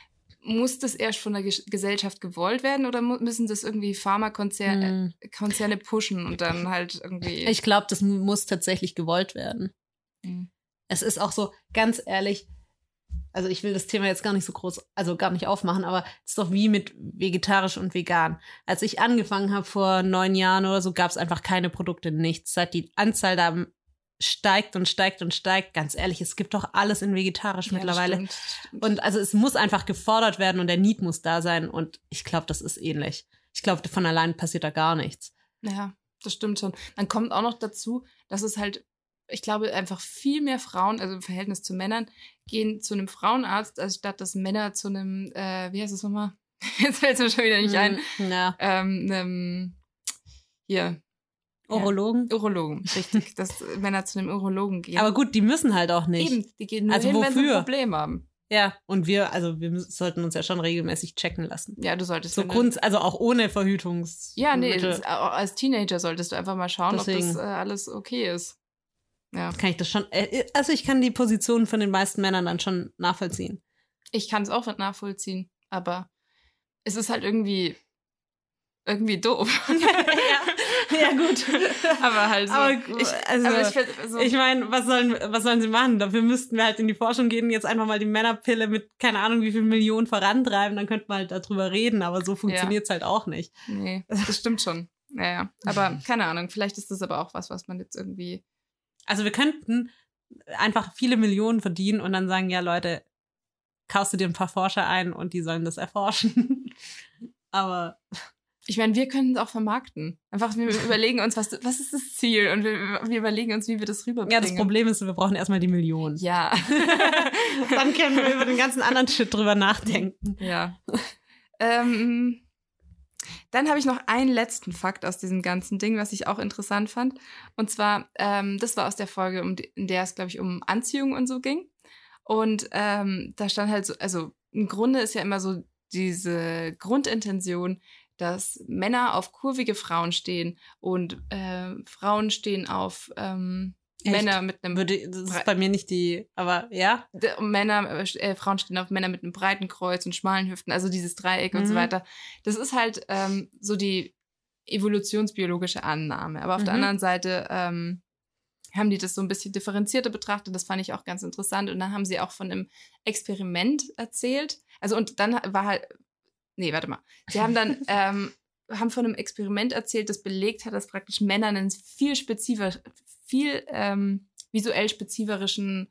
Muss das erst von der Ge- Gesellschaft gewollt werden oder mu- müssen das irgendwie Pharmakonzerne hm. Konzerne pushen und dann halt irgendwie. Ich glaube, das muss tatsächlich gewollt werden. Hm. Es ist auch so, ganz ehrlich, also ich will das Thema jetzt gar nicht so groß, also gar nicht aufmachen, aber es ist doch wie mit vegetarisch und vegan. Als ich angefangen habe vor neun Jahren oder so, gab es einfach keine Produkte, nichts. Seit die Anzahl da steigt und steigt und steigt, ganz ehrlich, es gibt doch alles in vegetarisch ja, mittlerweile. Stimmt, stimmt. Und also es muss einfach gefordert werden und der Need muss da sein und ich glaube, das ist ähnlich. Ich glaube, von allein passiert da gar nichts. Ja, das stimmt schon. Dann kommt auch noch dazu, dass es halt, ich glaube, einfach viel mehr Frauen, also im Verhältnis zu Männern, gehen zu einem Frauenarzt, als statt dass Männer zu einem, äh, wie heißt es nochmal? Jetzt fällt es mir schon wieder nicht ein. Ja. Ähm, einem, hier. Urologen? Ja, Urologen, richtig. Dass Männer zu einem Urologen gehen. Aber gut, die müssen halt auch nicht. Eben, die gehen nur also hin, wofür? wenn sie ein Problem haben. Ja, und wir, also wir müssen, sollten uns ja schon regelmäßig checken lassen. Ja, du solltest. So Grund, also auch ohne Verhütungs. Ja, nee, das, als Teenager solltest du einfach mal schauen, Deswegen. ob das äh, alles okay ist. Ja. Kann ich das schon, äh, also ich kann die Position von den meisten Männern dann schon nachvollziehen. Ich kann es auch nachvollziehen, aber es ist halt irgendwie, irgendwie doof. ja, ja, gut. aber halt so. Aber, ich, also, aber ich, so. ich meine, was sollen, was sollen sie machen? Dafür müssten wir halt in die Forschung gehen und jetzt einfach mal die Männerpille mit keine Ahnung wie viel Millionen vorantreiben, dann könnte man halt darüber reden, aber so funktioniert es ja. halt auch nicht. Nee, das stimmt schon. Naja, aber keine Ahnung, vielleicht ist das aber auch was, was man jetzt irgendwie. Also wir könnten einfach viele Millionen verdienen und dann sagen, ja Leute, kaufst du dir ein paar Forscher ein und die sollen das erforschen. Aber ich meine, wir können es auch vermarkten. Einfach, wir überlegen uns, was, was ist das Ziel? Und wir, wir überlegen uns, wie wir das rüberbringen. Ja, das Problem ist, wir brauchen erstmal die Millionen. Ja. Dann können wir über den ganzen anderen Shit drüber nachdenken. Ja. ähm, dann habe ich noch einen letzten Fakt aus diesem ganzen Ding, was ich auch interessant fand. Und zwar, ähm, das war aus der Folge, um die, in der es, glaube ich, um Anziehung und so ging. Und ähm, da stand halt so, also im Grunde ist ja immer so diese Grundintention, dass Männer auf kurvige Frauen stehen und äh, Frauen stehen auf ähm, Männer mit einem... Würde, das ist bei mir nicht die, aber ja. Männer, äh, Frauen stehen auf Männer mit einem breiten Kreuz und schmalen Hüften, also dieses Dreieck mhm. und so weiter. Das ist halt ähm, so die evolutionsbiologische Annahme. Aber auf mhm. der anderen Seite ähm, haben die das so ein bisschen differenzierter betrachtet. Das fand ich auch ganz interessant. Und dann haben sie auch von einem Experiment erzählt. Also und dann war halt... Nee, warte mal. Sie haben dann ähm, haben von einem Experiment erzählt, das belegt hat, dass praktisch Männer einen viel spezifisch, viel ähm, visuell spezifischen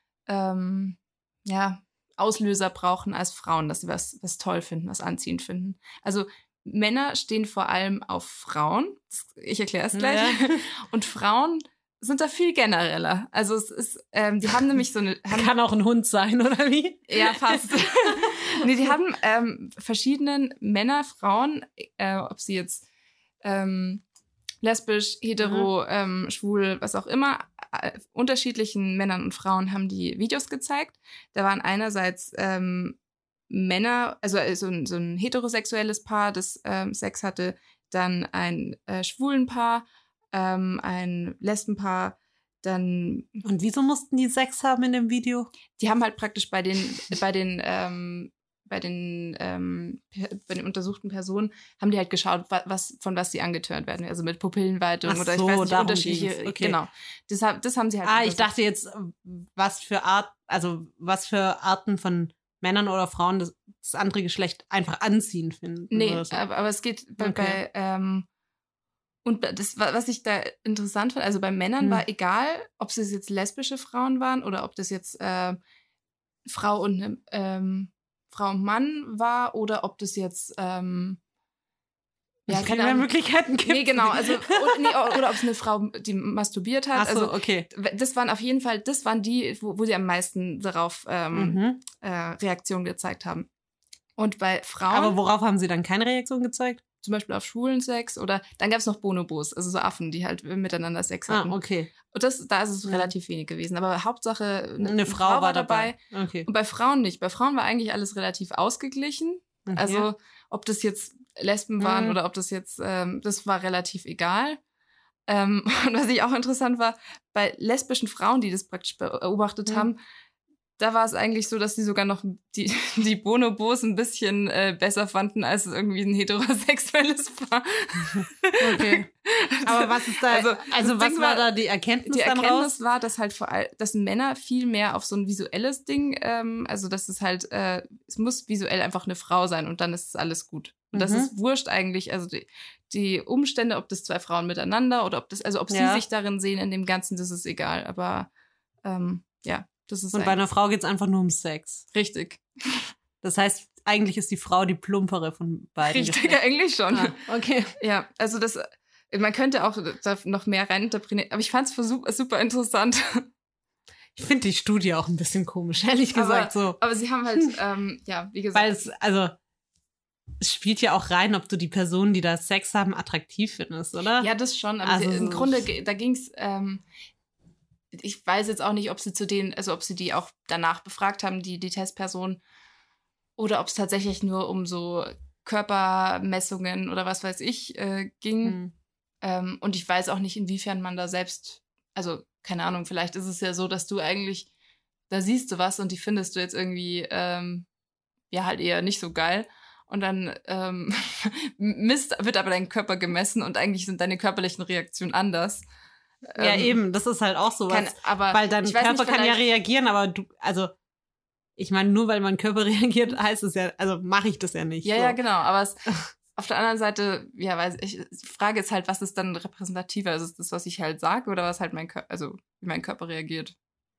ähm, ja, Auslöser brauchen als Frauen, dass sie was, was toll finden, was anziehend finden. Also Männer stehen vor allem auf Frauen. Ich erkläre es gleich. Ja. Und Frauen sind da viel genereller. Also es ist, ähm, die haben nämlich so eine... Haben, Kann auch ein Hund sein, oder wie? Ja, fast. Nee, die haben ähm, verschiedenen Männer, Frauen, äh, ob sie jetzt ähm, lesbisch, hetero, mhm. ähm, schwul, was auch immer, äh, unterschiedlichen Männern und Frauen haben die Videos gezeigt. Da waren einerseits ähm, Männer, also so ein, so ein heterosexuelles Paar, das ähm, Sex hatte, dann ein äh, Schwulenpaar, ähm, ein Lesbenpaar, dann... Und wieso mussten die Sex haben in dem Video? Die haben halt praktisch bei den, bei den, ähm, bei den, ähm, bei den untersuchten Personen, haben die halt geschaut, was, was von was sie angetörnt werden. Also mit Pupillenweitung Ach oder so, ich weiß nicht, darum unterschiedliche. ging's. Okay. Genau. Das, das haben sie halt Ah, ich untersucht. dachte jetzt, was für Art, also was für Arten von Männern oder Frauen das, das andere Geschlecht einfach anziehend finden. Nee, oder so. aber, aber es geht bei, Okay. bei ähm, und das, was ich da interessant fand, also bei Männern Hm. war egal, ob es jetzt lesbische Frauen waren oder ob das jetzt äh, Frau und ne, ähm, Frau und Mann war oder ob das jetzt ähm, ja, es keine keine mehr Ahnung. Möglichkeiten gibt. Nee, genau, also oder, nee, oder ob es eine Frau, die masturbiert hat. Ach so, also okay. das waren auf jeden Fall, das waren die, wo, wo sie am meisten darauf ähm, Mhm. äh, Reaktionen gezeigt haben. Und bei Frauen, Aber worauf haben sie dann keine Reaktion gezeigt? zum Beispiel auf schwulen Sex oder dann gab es noch Bonobos, also so Affen, die halt miteinander Sex Ah, hatten. okay. Und das, da ist es Ja. relativ wenig gewesen. Aber Hauptsache eine, Eine Frau, war dabei. Okay. Und bei Frauen nicht. Bei Frauen war eigentlich alles relativ ausgeglichen. okay. Also ob das jetzt Lesben waren Mhm. oder ob das jetzt, ähm, das war relativ egal. Ähm, und was ich auch interessant war, bei lesbischen Frauen, die das praktisch beobachtet Mhm. haben, da war es eigentlich so, dass sie sogar noch die, die Bonobos ein bisschen äh, besser fanden als irgendwie ein heterosexuelles Paar. Okay. Aber was ist da, Also, also, das was Ding war war- da die Erkenntnis Die dann Erkenntnis raus? war, dass halt vor allem, dass Männer viel mehr auf so ein visuelles Ding, ähm, also dass es halt, äh, es muss visuell einfach eine Frau sein und dann ist es alles gut. Und das Mhm. ist wurscht eigentlich, also die, die Umstände, ob das zwei Frauen miteinander oder ob das, also ob sie Ja. sich darin sehen in dem Ganzen, das ist egal. Aber ähm, ja, das ist Und bei eigentlich einer Frau geht's einfach nur um Sex. richtig. Das heißt, eigentlich ist die Frau die plumpere von beiden. Richtig, Geschlechtern. eigentlich schon. Ah, okay. Ja, also das, man könnte auch da noch mehr reininterpretieren, aber ich fand es super, super interessant. Ich finde die Studie auch ein bisschen komisch, ehrlich Aber- gesagt so. Aber sie haben halt, ähm, ja, wie gesagt. Weil es, also, es spielt ja auch rein, ob du die Personen, die da Sex haben, attraktiv findest, oder? Ja, das schon. Aber Also sie, im so- Grunde, ge- da ging's. Ähm, ich weiß jetzt auch nicht, ob sie zu denen, also ob sie die auch danach befragt haben, die, die Testperson, oder ob es tatsächlich nur um so Körpermessungen oder was weiß ich äh, ging. Hm. Ähm, und ich weiß auch nicht, inwiefern man da selbst, also keine Ahnung, vielleicht ist es ja so, dass du eigentlich, da siehst du was und die findest du jetzt irgendwie, ähm, ja, halt eher nicht so geil. Und dann ähm, misst, wird aber dein Körper gemessen und eigentlich sind deine körperlichen Reaktionen anders. Ja, Ähm, eben, das ist halt auch sowas. Kann, aber weil dein ich weiß Körper nicht, kann ja vielleicht- reagieren, aber du, also, ich meine, nur weil mein Körper reagiert, heißt es ja, also mache ich das ja nicht. Ja, so. ja, genau. Aber es, auf der anderen Seite, ja, weiß ich, die Frage ist halt, was ist dann repräsentativer? Ist es das, was ich halt sage oder was halt mein Körper, also wie mein Körper reagiert?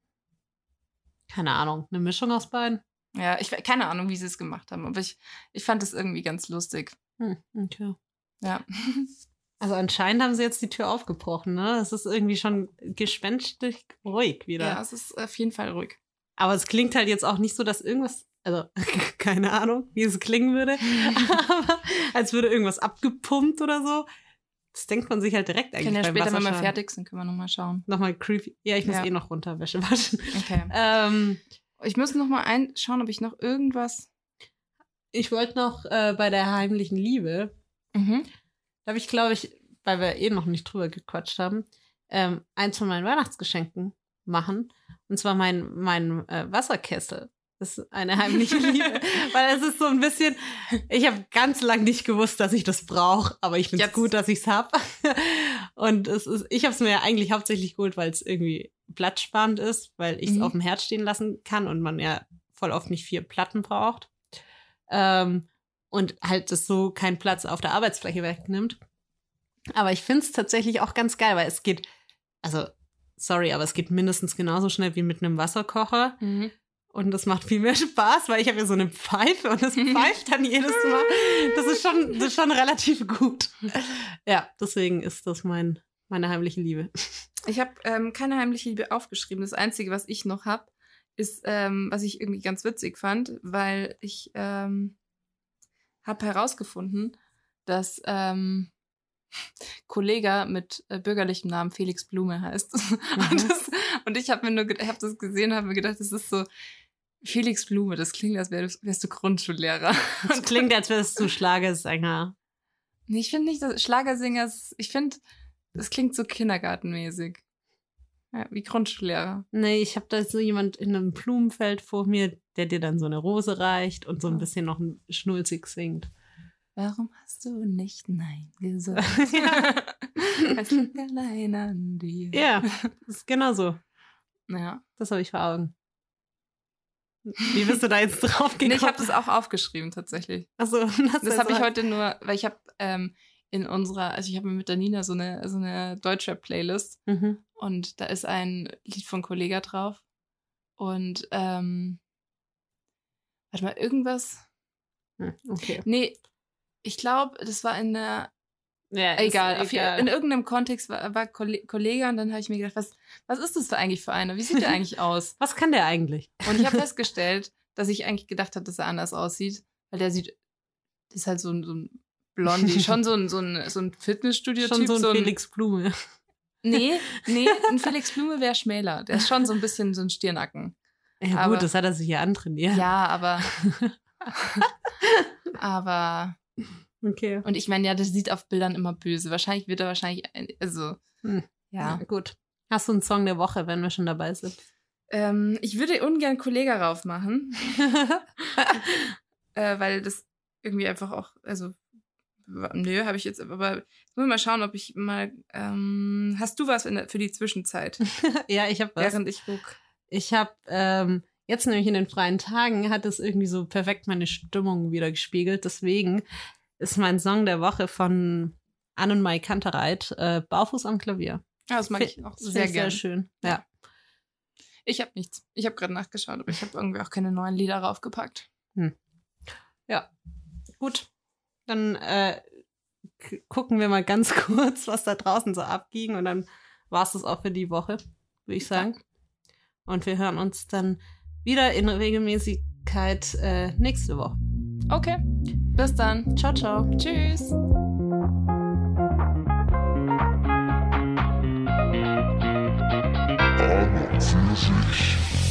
Keine Ahnung, eine Mischung aus beiden. Ja, ich keine Ahnung, wie sie es gemacht haben, aber ich, ich fand es irgendwie ganz lustig. Hm, okay. Ja. Also anscheinend haben sie jetzt die Tür aufgebrochen, ne? Es ist irgendwie schon gespenstig ruhig wieder. Ja, es ist auf jeden Fall ruhig. Aber es klingt halt jetzt auch nicht so, dass irgendwas, also keine Ahnung, wie es klingen würde, aber als würde irgendwas abgepumpt oder so. Das denkt man sich halt direkt Wir eigentlich können ja beim später, wenn wir Wasserschaden. fertig sind, können wir nochmal schauen. Nochmal creepy. Ja, ich muss Ja. eh noch runter Wäsche waschen. Okay. Ähm, Ich muss nochmal einschauen, ob ich noch irgendwas. ich wollte noch äh, bei der heimlichen Liebe, Mhm. da habe ich, glaube ich, weil wir eh noch nicht drüber gequatscht haben, ähm, eins von meinen Weihnachtsgeschenken machen. Und zwar mein, mein äh, Wasserkessel. Das ist eine heimliche Liebe. Weil es ist so ein bisschen, ich habe ganz lang nicht gewusst, dass ich das brauche, aber ich finde es Jetzt- gut, dass ich es habe. Und es ist, ich habe es mir ja eigentlich hauptsächlich geholt, weil es irgendwie platzsparend ist, weil ich es Mhm. auf dem Herd stehen lassen kann und man ja voll oft nicht vier Platten braucht. Ähm, und halt das so keinen Platz auf der Arbeitsfläche wegnimmt. Aber ich finde es tatsächlich auch ganz geil, weil es geht, also, sorry, aber es geht mindestens genauso schnell wie mit einem Wasserkocher. Mhm. Und das macht viel mehr Spaß, weil ich habe ja so eine Pfeife und das pfeift dann jedes Mal. Das ist schon, das ist schon relativ gut. Ja, deswegen ist das mein, meine heimliche Liebe. Ich habe ähm, keine heimliche Liebe aufgeschrieben. Das Einzige, was ich noch habe, ist, ähm, was ich irgendwie ganz witzig fand, weil ich ähm, habe herausgefunden, dass ähm, Kollege mit äh, bürgerlichem Namen Felix Blume heißt. Und, das, und ich habe mir nur, ge- hab das gesehen und habe mir gedacht, das ist so Felix Blume. Das klingt, als wär, wärst du Grundschullehrer. Das klingt, als wärst du Schlagersänger. Nee, ich finde nicht, dass Schlagersänger, ist- ich finde, das klingt so kindergartenmäßig. Ja, wie Grundschullehrer. Nee, ich habe da so jemand in einem Blumenfeld vor mir, der dir dann so eine Rose reicht und so ein Oh. bisschen noch ein schnulzig singt. Warum hast du nicht Nein gesagt? Ja. Es liegt allein an dir. Ja, das ist genau so. Ja. Das habe ich vor Augen. Wie bist du da jetzt drauf gekommen? Nee, ich habe das auch aufgeschrieben, tatsächlich. Also, das Das habe ich heute nur, weil ich habe ähm, in unserer, also ich habe mit der Nina so eine, so eine Deutschrap-Playlist Mhm. und da ist ein Lied von Kollega drauf. Und, ähm, warte mal, irgendwas. Hm, Okay. Nee, ich glaube, das war in der, Ja, egal, ist auf, in irgendeinem Kontext war, war Kolle- Kollege und dann habe ich mir gedacht, was, was ist das für eigentlich für einer? Wie sieht der eigentlich aus? Was kann der eigentlich? Und ich habe festgestellt, dass ich eigentlich gedacht habe, dass er anders aussieht, weil der sieht, das ist halt so ein, so ein Blondie, schon so ein, so ein, so ein Fitnessstudio-Typ. Schon so ein Felix Blume. Nee, nee, ein Felix Blume wäre schmäler. Der ist schon so ein bisschen so ein Stirnacken. Ja Aber- gut, das hat er sich ja antrainiert. Ja, aber, aber, Okay. und ich meine, ja, das sieht auf Bildern immer böse. Wahrscheinlich wird er wahrscheinlich, ein- also, Hm. ja. Ja, gut. Hast du einen Song der Woche, wenn wir schon dabei sind? Ähm, ich würde ungern Kollega raufmachen, äh, weil das irgendwie einfach auch, also, w- nö, habe ich jetzt, aber ich muss mal schauen, ob ich mal, ähm, hast du was in der, für die Zwischenzeit, Ja, ich habe was. während ich guck? Ich habe ähm, jetzt nämlich in den freien Tagen hat es irgendwie so perfekt meine Stimmung wieder gespiegelt. Deswegen ist mein Song der Woche von Anne und Mai Kantereit, äh, Barfuß am Klavier. Ja, das mag Fi- ich auch das sehr find ich gerne. Sehr schön. Ja. Ich habe nichts. Ich habe gerade nachgeschaut, aber ich habe irgendwie auch keine neuen Lieder raufgepackt. Ja. Gut. Dann äh, k- gucken wir mal ganz kurz, was da draußen so abging. Und dann war es das auch für die Woche, würde ich sagen. Und wir hören uns dann wieder in Regelmäßigkeit äh, nächste Woche. Okay, bis dann. Ciao, ciao. Tschüss. An und für sich